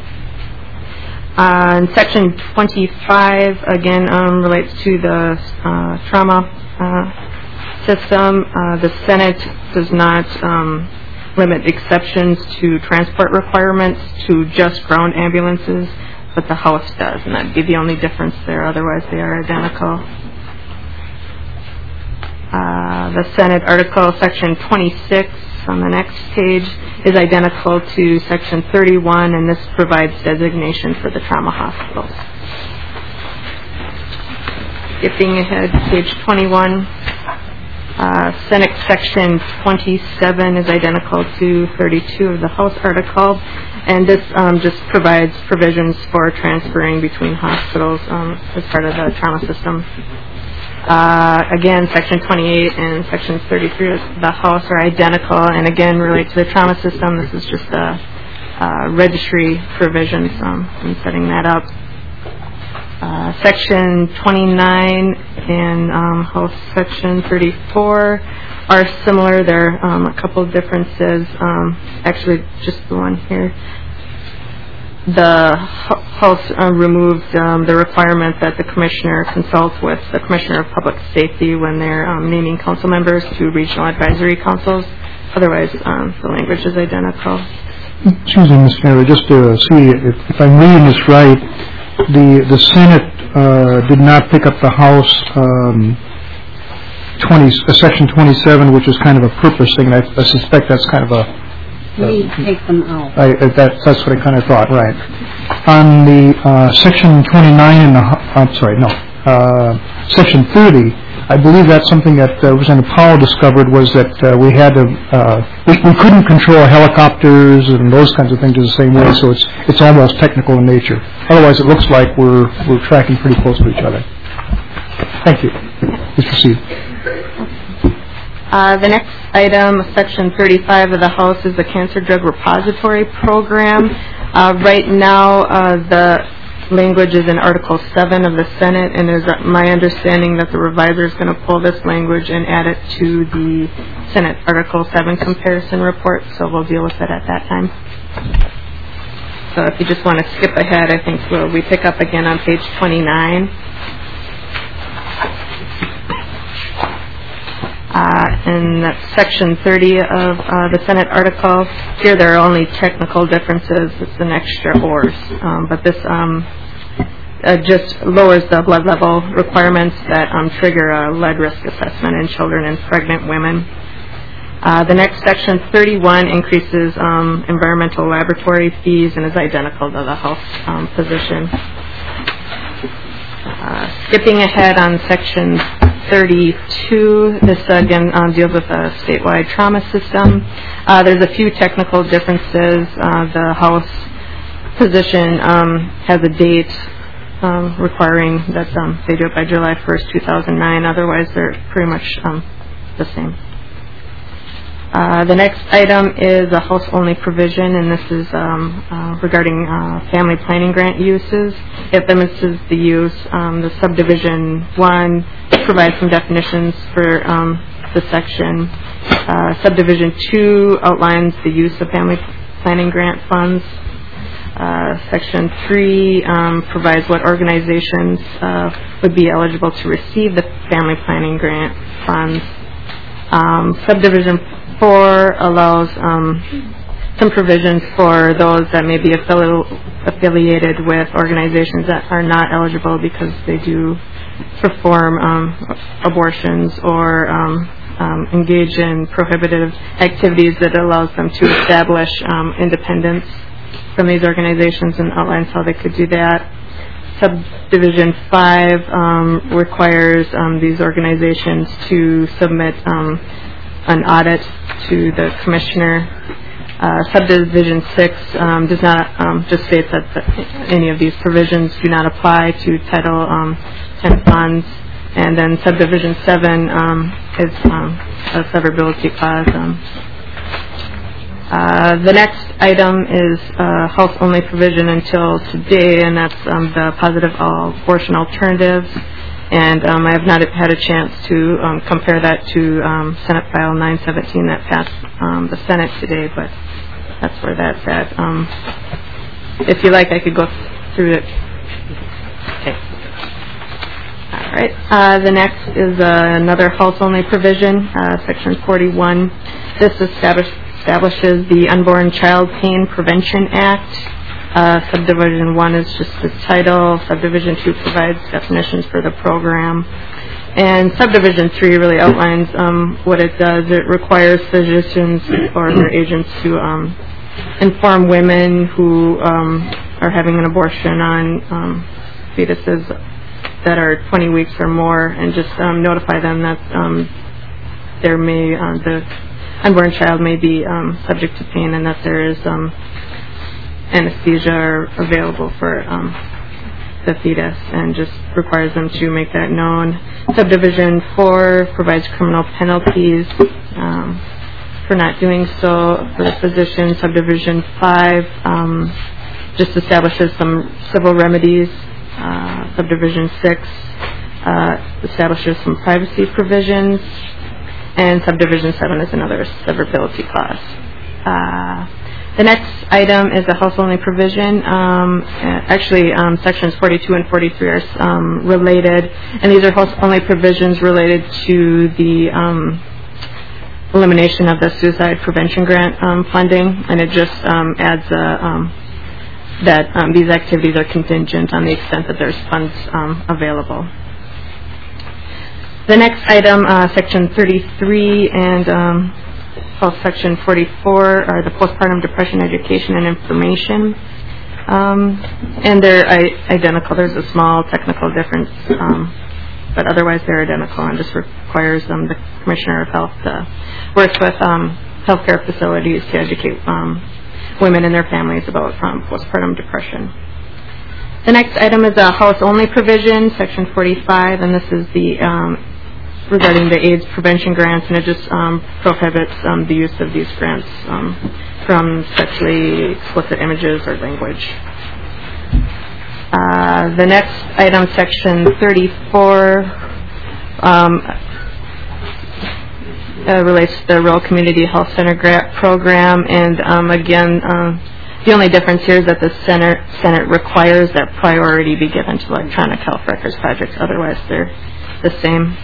Uh, and section twenty-five again um, relates to the uh, trauma uh, system. Uh, the Senate does not um, limit exceptions to transport requirements to just ground ambulances, but the House does, and that'd be the only difference there. Otherwise, they are identical. Uh, the Senate article, section twenty-six, on the next page, is identical to section thirty-one, and this provides designation for the trauma hospitals. Skipping ahead, page twenty-one. Uh, Senate section twenty-seven is identical to thirty-two of the House article, and this um, just provides provisions for transferring between hospitals um, as part of the trauma system. Uh, again, section twenty-eight and section thirty-three of the House are identical, and again relate to the trauma system. This is just a uh, registry provisions um, in setting that up. Uh, section twenty-nine and um, House section thirty-four are similar. There are um, a couple of differences. Um, actually, just the one here. the House uh, removed um, the requirement that the Commissioner consult with the Commissioner of Public Safety when they're um, naming council members to regional advisory councils. Otherwise, um, the language is identical. Excuse me, Mister Mayor, just to see if, if I'm reading this right, the the Senate uh, did not pick up the House um, twenty, uh, Section twenty-seven, which is kind of a purpose thing. I, I suspect that's kind of a We take them out. I, uh, that, that's what I kind of thought, right. On the uh, Section twenty-nine in the, I'm sorry, no, uh, Section thirty, I believe that's something that uh, Representative Powell discovered was that uh, we had to, uh, we, we couldn't control helicopters and those kinds of things in the same way, so it's it's almost technical in nature. Otherwise, it looks like we're we're tracking pretty close to each other. Thank you. Please proceed. Uh, the next item, Section thirty-five of the House, is the Cancer Drug Repository Program. Uh, right now, uh, the language is in Article seven of the Senate, and it is my understanding that the reviser is going to pull this language and add it to the Senate Article seven comparison report, so we'll deal with it at that time. So if you just want to skip ahead, I think we'll, we pick up again on page twenty-nine. Uh, in Section thirty of uh, the Senate article, here there are only technical differences. It's an extra ors, um, but this um, uh, just lowers the blood level requirements that um, trigger a lead risk assessment in children and pregnant women. Uh, the next Section thirty-one increases um, environmental laboratory fees and is identical to the House um, position. Uh, skipping ahead on Section thirty-two, this again um, deals with a statewide trauma system. Uh, there's a few technical differences. Uh, the House position um, has a date um, requiring that um, they do it by July first, two thousand nine. Otherwise, they're pretty much um, the same. Uh, the next item is a House-only provision, and this is um, uh, regarding uh, family planning grant uses. It limits the use. Um, the subdivision one provides some definitions for um, the section. Uh, subdivision two outlines the use of family planning grant funds. Uh, section three um, provides what organizations uh, would be eligible to receive the family planning grant funds. Um, subdivision four allows um, some provisions for those that may be affili- affiliated with organizations that are not eligible because they do perform um, abortions or um, um, engage in prohibitive activities that allows them to establish um, independence from these organizations, and outlines how they could do that. Subdivision five um, requires um, these organizations to submit um, an audit to the commissioner. Uh, subdivision six um, does not um, just states that the, any of these provisions do not apply to Title um, ten funds, and then subdivision seven um, is um, a severability clause. Um, uh, the next item is uh, House-only provision until today, and that's um, the positive abortion alternatives. And um, I have not had a chance to um, compare that to um, Senate File nine seventeen that passed um, the Senate today, but that's where that's at. Um, if you like, I could go through it. Okay. All right. Uh, the next is uh, another House-only provision, uh, Section forty-one. This establish, establishes the Unborn Child Pain Prevention Act. Uh, subdivision one is just the title. Subdivision two provides definitions for the program. And subdivision three really outlines um, what it does. It requires physicians or their agents to um, inform women who um, are having an abortion on um, fetuses that are twenty weeks or more, and just um, notify them that um, there may uh, the unborn child may be um, subject to pain, and that there is um, anesthesia available for um, the fetus, and just requires them to make that known. Subdivision four provides criminal penalties um, for not doing so for the physician. Subdivision five um, just establishes some civil remedies. Uh, subdivision six uh, establishes some privacy provisions, and subdivision seven is another severability clause. Uh, The next item is a house-only provision. Um, actually, um, sections forty-two and forty-three are um, related, and these are house-only provisions related to the um, elimination of the suicide prevention grant um, funding, and it just um, adds a, um, that um, these activities are contingent on the extent that there's funds um, available. The next item, uh, section thirty-three and um, Well, section forty-four are the postpartum depression education and information, um, and they're I- identical. There's a small technical difference, um, but otherwise they're identical, and just requires um, the Commissioner of Health to work with um, healthcare facilities to educate um, women and their families about um, postpartum depression. The next item is a house-only provision, section forty-five, and this is the um, regarding the AIDS prevention grants, and it just um, prohibits um, the use of these grants um, from sexually explicit images or language. Uh, the next item, section thirty-four, um, uh, relates to the Rural Community Health Center grant program, and um, again, um, the only difference here is that the Senate, Senate requires that priority be given to electronic health records projects. Otherwise, they're the same.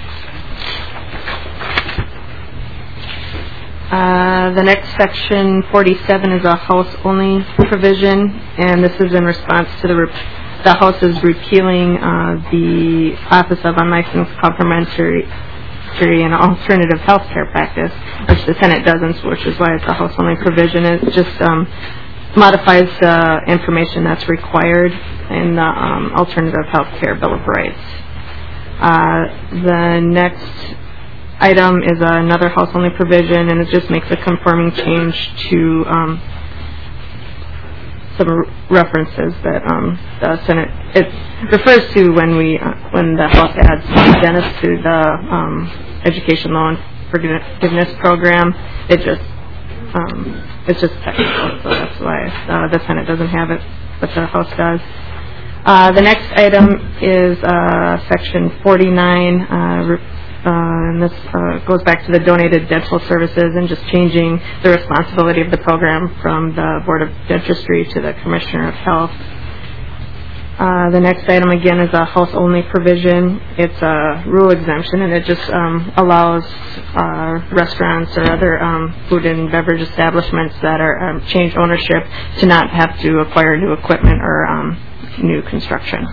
Uh, the next section, forty-seven, is a house-only provision, and this is in response to the re- the House is repealing uh, the Office of Unlicensed Complementary and Alternative Health Care Practice, which the Senate doesn't, which is why it's a house-only provision. It just um, modifies the information that's required in the um, Alternative Health Care Bill of Rights. Uh, the next item is another house-only provision, and it just makes a conforming change to um, some references that um, the Senate, it refers to when we, uh, when the House adds dentists to the um, Education Loan Forgiveness Program. It just, um, it's just technical, so that's why uh, the Senate doesn't have it, but the House does. Uh, the next item is uh, section forty-nine, uh, Uh, and this uh, goes back to the donated dental services and just changing the responsibility of the program from the Board of Dentistry to the Commissioner of Health. Uh, the next item, again, is a house-only provision. It's a rule exemption, and it just um, allows uh, restaurants or other um, food and beverage establishments that are um, change ownership to not have to acquire new equipment or um, new construction.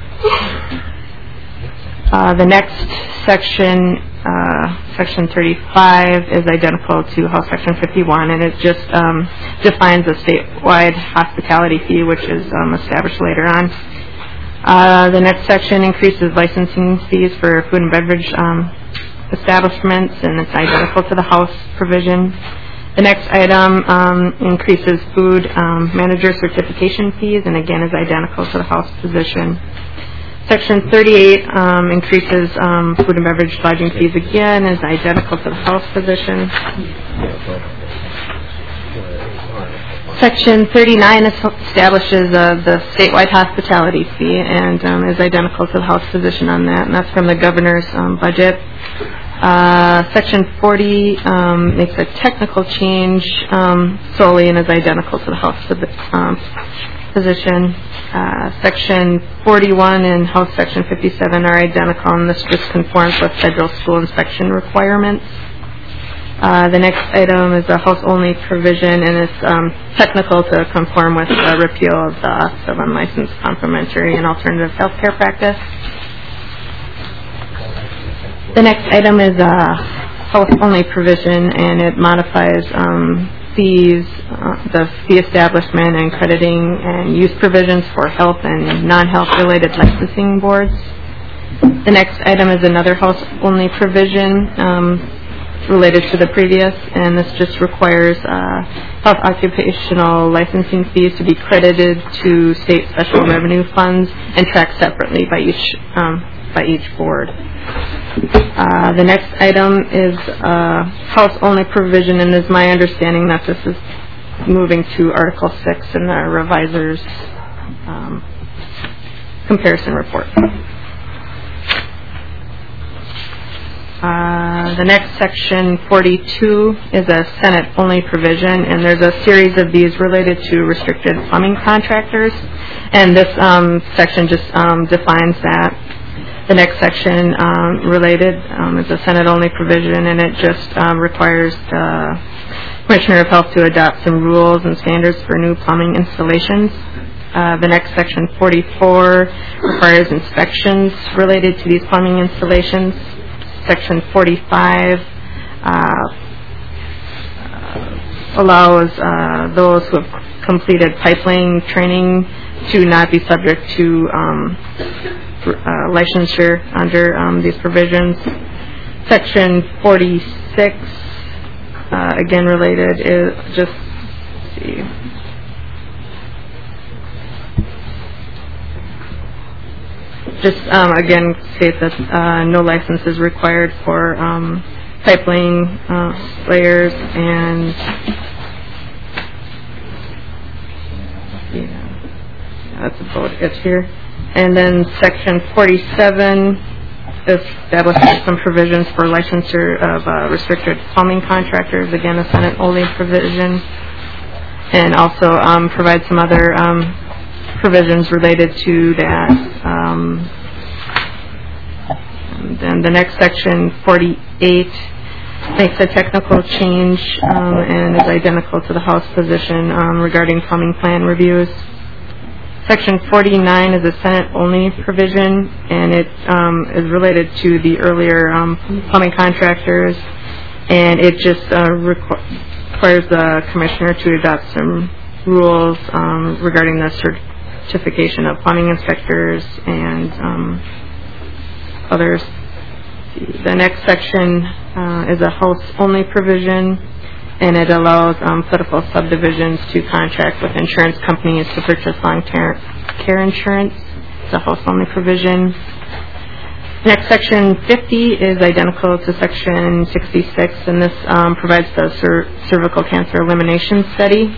Uh, the next section, uh, section thirty-five, is identical to House Section fifty-one, and it just um, defines a statewide hospitality fee, which is um, established later on. Uh, the next section increases licensing fees for food and beverage um, establishments, and it's identical to the House provision. The next item um, increases food um, manager certification fees, and again is identical to the House position. Section thirty-eight um, increases um, food and beverage lodging fees, again is identical to the House position. Section thirty-nine establishes uh, the statewide hospitality fee and um, is identical to the House position on that, and that's from the governor's um, budget. Uh, section forty um, makes a technical change um, solely and is identical to the House um, position. Uh, section forty-one and House Section fifty-seven are identical, and this just conforms with federal school inspection requirements. Uh, the next item is a House-only provision, and it's um, technical to conform with the repeal of the Office of Unlicensed Complementary and Alternative Health Care Practice. The next item is a House-only provision, and it modifies um, fees, uh, the fee establishment and crediting and use provisions for health and non-health related licensing boards. The next item is another House-only provision um, related to the previous, and this just requires uh, health occupational licensing fees to be credited to state special revenue funds and tracked separately by each um, by each board. Uh, the next item is a House-only provision, and it's my understanding that this is moving to Article six in the reviser's um, comparison report. Uh, the next section, forty-two, is a Senate-only provision, and there's a series of these related to restricted plumbing contractors, and this um, section just um, defines that. The next section um, related um, is a Senate-only provision, and it just um, requires the Commissioner of Health to adopt some rules and standards for new plumbing installations. Uh, the next section, forty-four, requires inspections related to these plumbing installations. Section forty-five uh, uh, allows uh, those who have completed pipeline training to not be subject to um, uh, licensure under um, these provisions. Section forty-six, uh, again related, is just let's see. Just um, again state that uh, no license is required for um, pipeline uh, layers and yeah, that's about it here. And then section forty-seven establishes some provisions for licensure of uh, restricted plumbing contractors. Again, a Senate-only provision, and also um, provides some other Um, provisions related to that. Um, and then the next section, forty-eight, makes a technical change um, and is identical to the House position um, regarding plumbing plan reviews. Section forty-nine is a Senate-only provision, and it um, is related to the earlier um, plumbing contractors, and it just uh, requ- requires the Commissioner to adopt some rules um, regarding the cert- certification of plumbing inspectors and um, others. The next section uh, is a House-only provision, and it allows um, political subdivisions to contract with insurance companies to purchase long-term care insurance. It's a House-only provision. Next, section fifty is identical to section sixty-six, and this um, provides the cer- cervical cancer elimination study.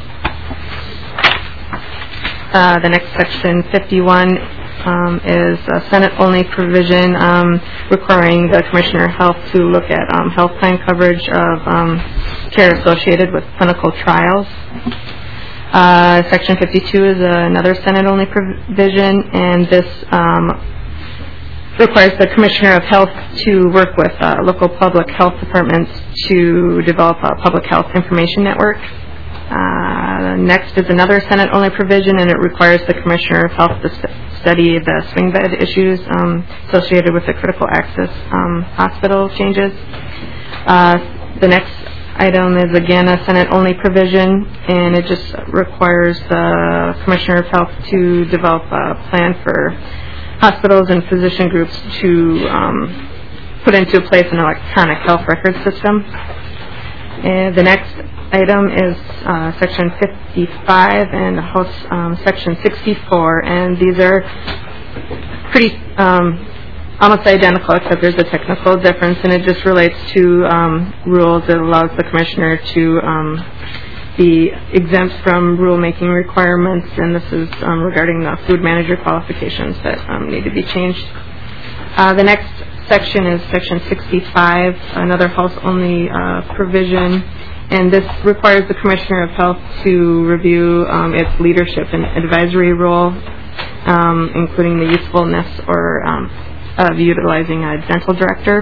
Uh, the next section, fifty-one, um, is a Senate-only provision um, requiring the Commissioner of Health to look at um, health plan coverage of um, care associated with clinical trials. Uh, section fifty-two is another Senate-only provision, and this um, requires the Commissioner of Health to work with uh, local public health departments to develop a public health information network. Uh, next is another Senate-only provision, and it requires the Commissioner of Health to st- study the swing bed issues um, associated with the critical access um, hospital changes. Uh, the next item is again a Senate-only provision, and it just requires the Commissioner of Health to develop a plan for hospitals and physician groups to um, put into place an electronic health record system. And the next item is uh, section fifty-five and House um, section sixty-four, and these are pretty um, almost identical, except there's a technical difference, and it just relates to um, rules that allows the Commissioner to um, be exempt from rulemaking requirements, and this is um, regarding the food manager qualifications that um, need to be changed. Uh, the next section is section sixty-five, another House-only uh, provision, and this requires the Commissioner of Health to review um, its leadership and advisory role, um, including the usefulness or um, of utilizing a dental director.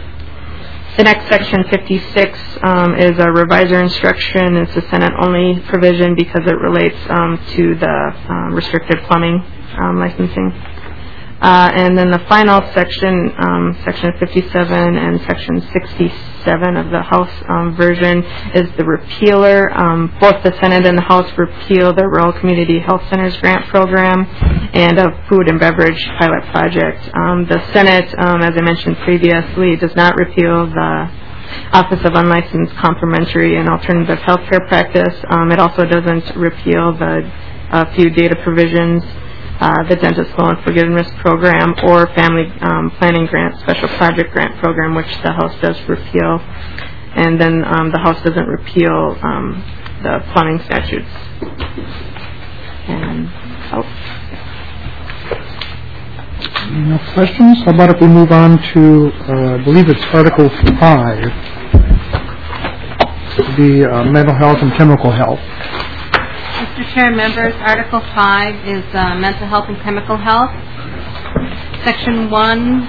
The next section, fifty-six, um, is a revisor instruction. It's a Senate-only provision because it relates um, to the um, restricted plumbing um, licensing. Uh, and then the final section, um, section fifty-seven and section sixty-seven of the House um, version, is the repealer. Um, both the Senate and the House repeal the Rural Community Health Centers grant program and a food and beverage pilot project. Um, the Senate, um, as I mentioned previously, does not repeal the Office of Unlicensed Complementary and Alternative Healthcare Practice. Um, it also doesn't repeal the uh, few data provisions, Uh, the Dentist Loan Forgiveness Program, or Family um, Planning Grant Special Project Grant Program, which the House does repeal. And then um, the House doesn't repeal um, the plumbing statutes. And, oh. No questions? How about if we move on to, uh, I believe it's Article five, the uh, mental health and chemical health. Mister Chair and members, Article five is uh, mental health and chemical health. Section one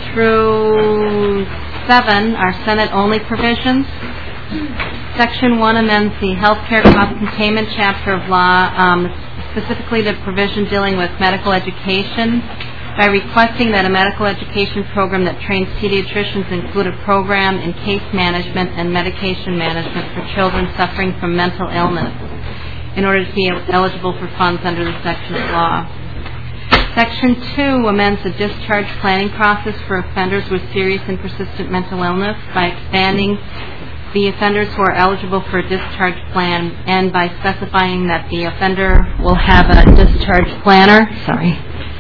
through seven are Senate-only provisions. Section one amends the healthcare cost containment chapter of law, um, specifically the provision dealing with medical education, by requesting that a medical education program that trains pediatricians include a program in case management and medication management for children suffering from mental illness in order to be eligible for funds under the section of law. Section two amends the discharge planning process for offenders with serious and persistent mental illness by expanding the offenders who are eligible for a discharge plan and by specifying that the offender will have a discharge planner, sorry,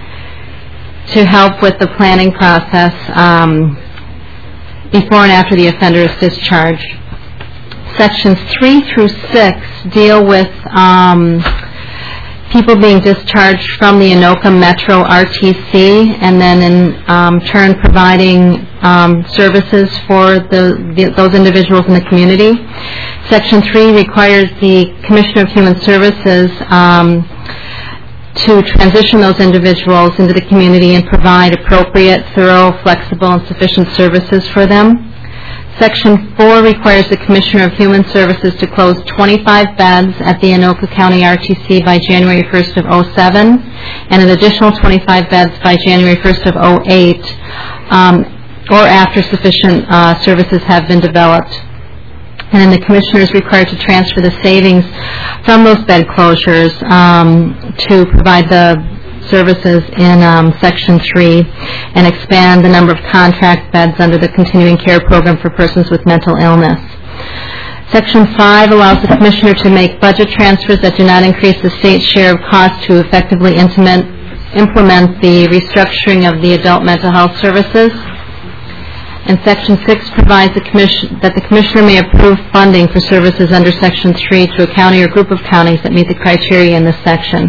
to help with the planning process um, before and after the offender is discharged. Sections three through six deal with um, people being discharged from the Anoka Metro R T C and then in um, turn providing um, services for the, the, those individuals in the community. Section three requires the Commissioner of Human Services um, to transition those individuals into the community and provide appropriate, thorough, flexible, and sufficient services for them. Section four requires the Commissioner of Human Services to close twenty-five beds at the Anoka County R T C by January first of oh seven and an additional twenty-five beds by January first of oh eight um, or after sufficient uh, services have been developed. And then the Commissioner is required to transfer the savings from those bed closures um, to provide the services in um, Section three and expand the number of contract beds under the continuing care program for persons with mental illness. Section five allows the Commissioner to make budget transfers that do not increase the state's share of costs to effectively implement, implement the restructuring of the adult mental health services. And Section six provides the commission, that the Commissioner may approve funding for services under Section three to a county or group of counties that meet the criteria in this section.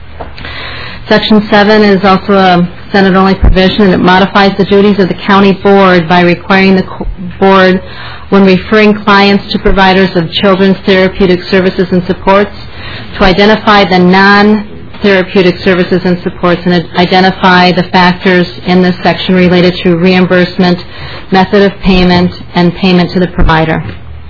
Section seven is also a Senate-only provision, and it modifies the duties of the county board by requiring the board, when referring clients to providers of children's therapeutic services and supports, to identify the non-therapeutic services and supports and identify the factors in this section related to reimbursement, method of payment, and payment to the provider.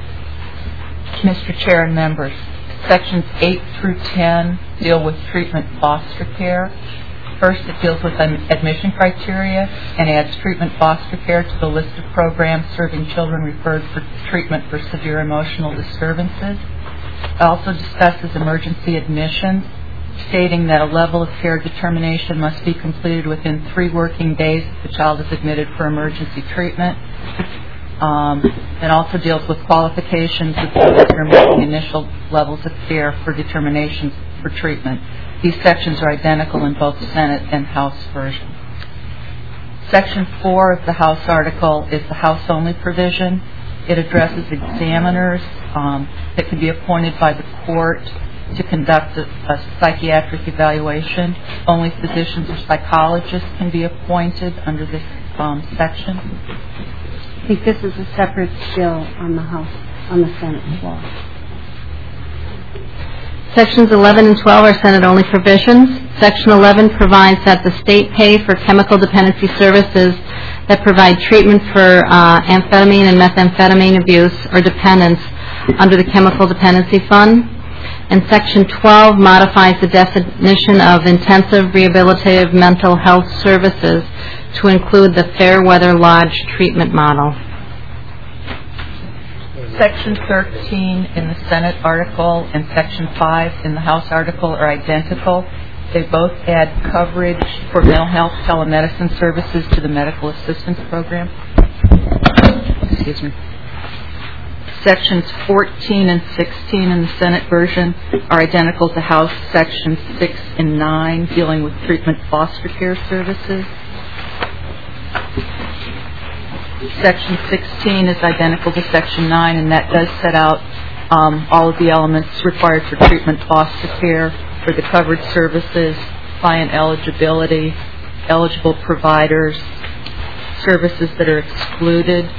Mister Chair and members, Sections eight through ten deal with treatment foster care. First, it deals with admission criteria and adds treatment foster care to the list of programs serving children referred for treatment for severe emotional disturbances. It also discusses emergency admissions, stating that a level of care determination must be completed within three working days if the child is admitted for emergency treatment. Um, it also deals with qualifications of those who are making initial levels of care for determinations for treatment. These sections are identical in both Senate and House versions. Section four of the House article is the House-only provision. It addresses examiners um, that can be appointed by the court to conduct a, a psychiatric evaluation. Only physicians or psychologists can be appointed under this um, section. I think this is a separate bill on the House, on the Senate floor. Sections eleven and twelve are Senate-only provisions. Section eleven provides that the state pay for chemical dependency services that provide treatment for uh, amphetamine and methamphetamine abuse or dependence under the Chemical Dependency Fund. And Section twelve modifies the definition of intensive rehabilitative mental health services to include the Fairweather Lodge treatment model. Section thirteen in the Senate article and Section five in the House article are identical. They both add coverage for mental health telemedicine services to the medical assistance program. Excuse me. Sections fourteen and sixteen in the Senate version are identical to House Sections six and nine, dealing with treatment foster care services. Section sixteen is identical to Section nine, and that does set out um, all of the elements required for treatment foster care, for the covered services, client eligibility, eligible providers, services that are excluded.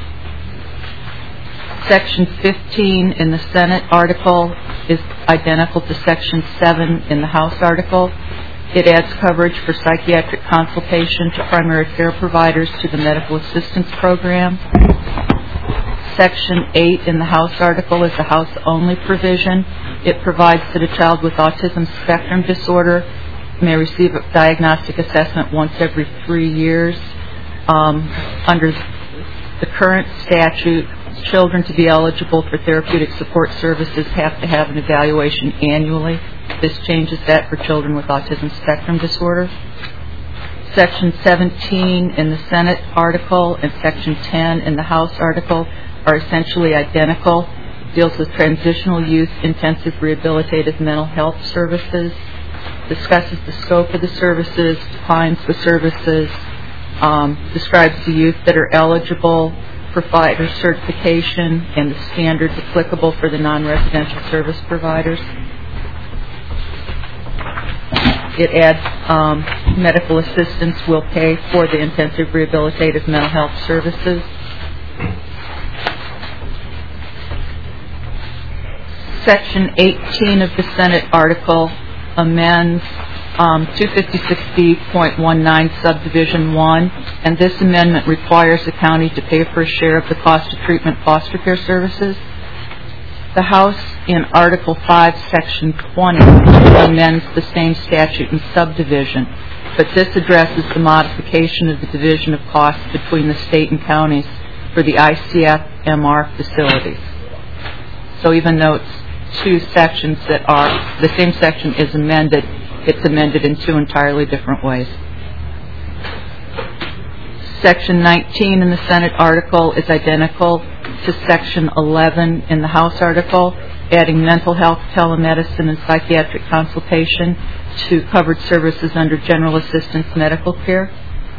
Section fifteen in the Senate article is identical to Section seven in the House article. It adds coverage for psychiatric consultation to primary care providers to the medical assistance program. Section eight in the House article is the House-only provision. It provides that a child with autism spectrum disorder may receive a diagnostic assessment once every three years. Um, under the current statute, children to be eligible for therapeutic support services have to have an evaluation annually. This changes that for children with autism spectrum disorder. Section seventeen in the Senate article and Section ten in the House article are essentially identical. It deals with transitional youth intensive rehabilitative mental health services, discusses the scope of the services, defines the services, um, describes the youth that are eligible, provider certification, and the standards applicable for the non-residential service providers. It adds um, medical assistance will pay for the intensive rehabilitative mental health services. Section eighteen of the Senate article amends um, two fifty-six B point nineteen subdivision one, and this amendment requires the county to pay for a share of the cost of treatment foster care services. The House, in Article five, Section twenty, amends the same statute and subdivision, but this addresses the modification of the division of costs between the state and counties for the I C F M R facilities. So even though it's two sections that are, the same section is amended, it's amended in two entirely different ways. Section nineteen in the Senate article is identical to Section eleven in the House article, adding mental health, telemedicine, and psychiatric consultation to covered services under general assistance medical care.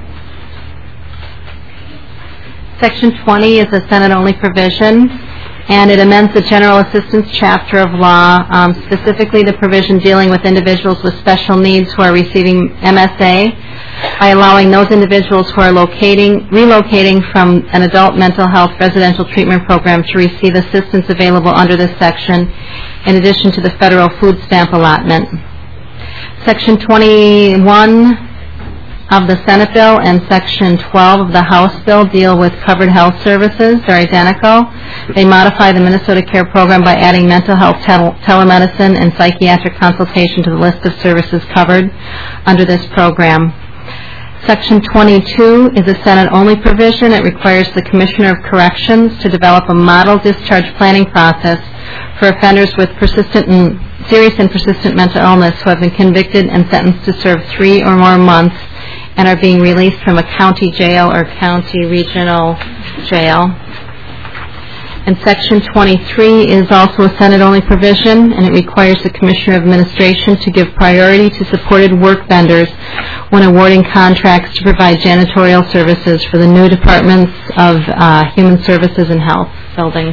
Section twenty is a Senate-only provision, and it amends the general assistance chapter of law, um, specifically the provision dealing with individuals with special needs who are receiving M S A, by allowing those individuals who are locating, relocating from an adult mental health residential treatment program to receive assistance available under this section, in addition to the federal food stamp allotment. Section twenty-one of the Senate bill and Section twelve of the House bill deal with covered health services. They're identical. They modify the Minnesota Care Program by adding mental health, tel- telemedicine, and psychiatric consultation to the list of services covered under this program. Section twenty-two is a Senate-only provision. It requires the Commissioner of Corrections to develop a model discharge planning process for offenders with persistent and serious and persistent mental illness who have been convicted and sentenced to serve three or more months and are being released from a county jail or county regional jail. And Section twenty-three is also a Senate-only provision, and it requires the Commissioner of Administration to give priority to supported work vendors when awarding contracts to provide janitorial services for the new departments of uh, Human Services and Health buildings.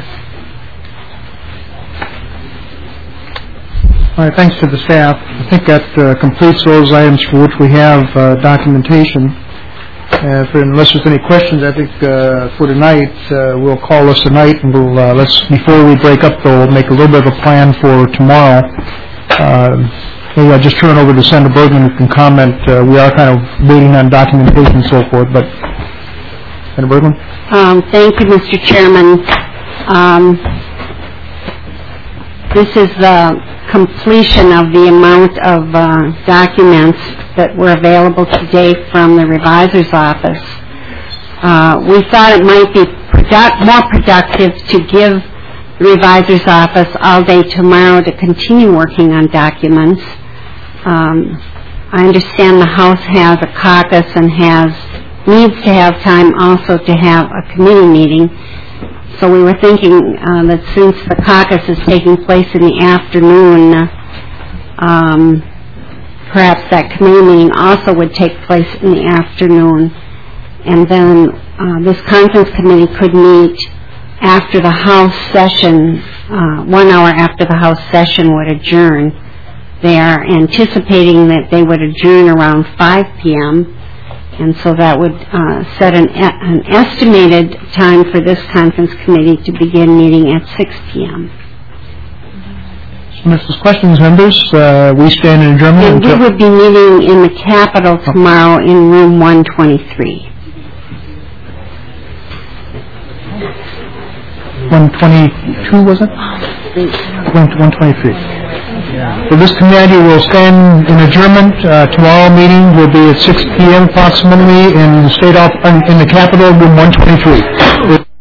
All right, thanks to the staff. I think that uh, completes those items for which we have uh, documentation. Uh, for, unless there's any questions, I think uh, for tonight, uh, we'll call this a night, and we'll uh, let's before we break up, though, we'll make a little bit of a plan for tomorrow. Uh, maybe I'll just turn it over to Senator Bergman, who can comment. Uh, we are kind of waiting on documentation and so forth, but Senator Bergman. Um, thank you, Mister Chairman. Um, this is the completion of the amount of uh, documents that were available today from the revisor's office. Uh, we thought it might be product- more productive to give the revisor's office all day tomorrow to continue working on documents. Um, I understand the House has a caucus and has needs to have time also to have a committee meeting. So we were thinking uh, that since the caucus is taking place in the afternoon, um, perhaps that committee meeting also would take place in the afternoon. And then uh, this conference committee could meet after the House session, uh, one hour after the House session would adjourn. They are anticipating that they would adjourn around five p.m. And so that would uh, set an, an estimated time for this conference committee to begin meeting at six p.m. So if there's questions, members, uh, we stand in adjournment. And we until- would be meeting in the Capitol tomorrow in room one twenty-three. one twenty-two, was it? one twenty-three. So this committee will stand in adjournment. Uh, tomorrow meeting will be at six p.m. approximately in the state off, in the Capitol, room one twenty-three.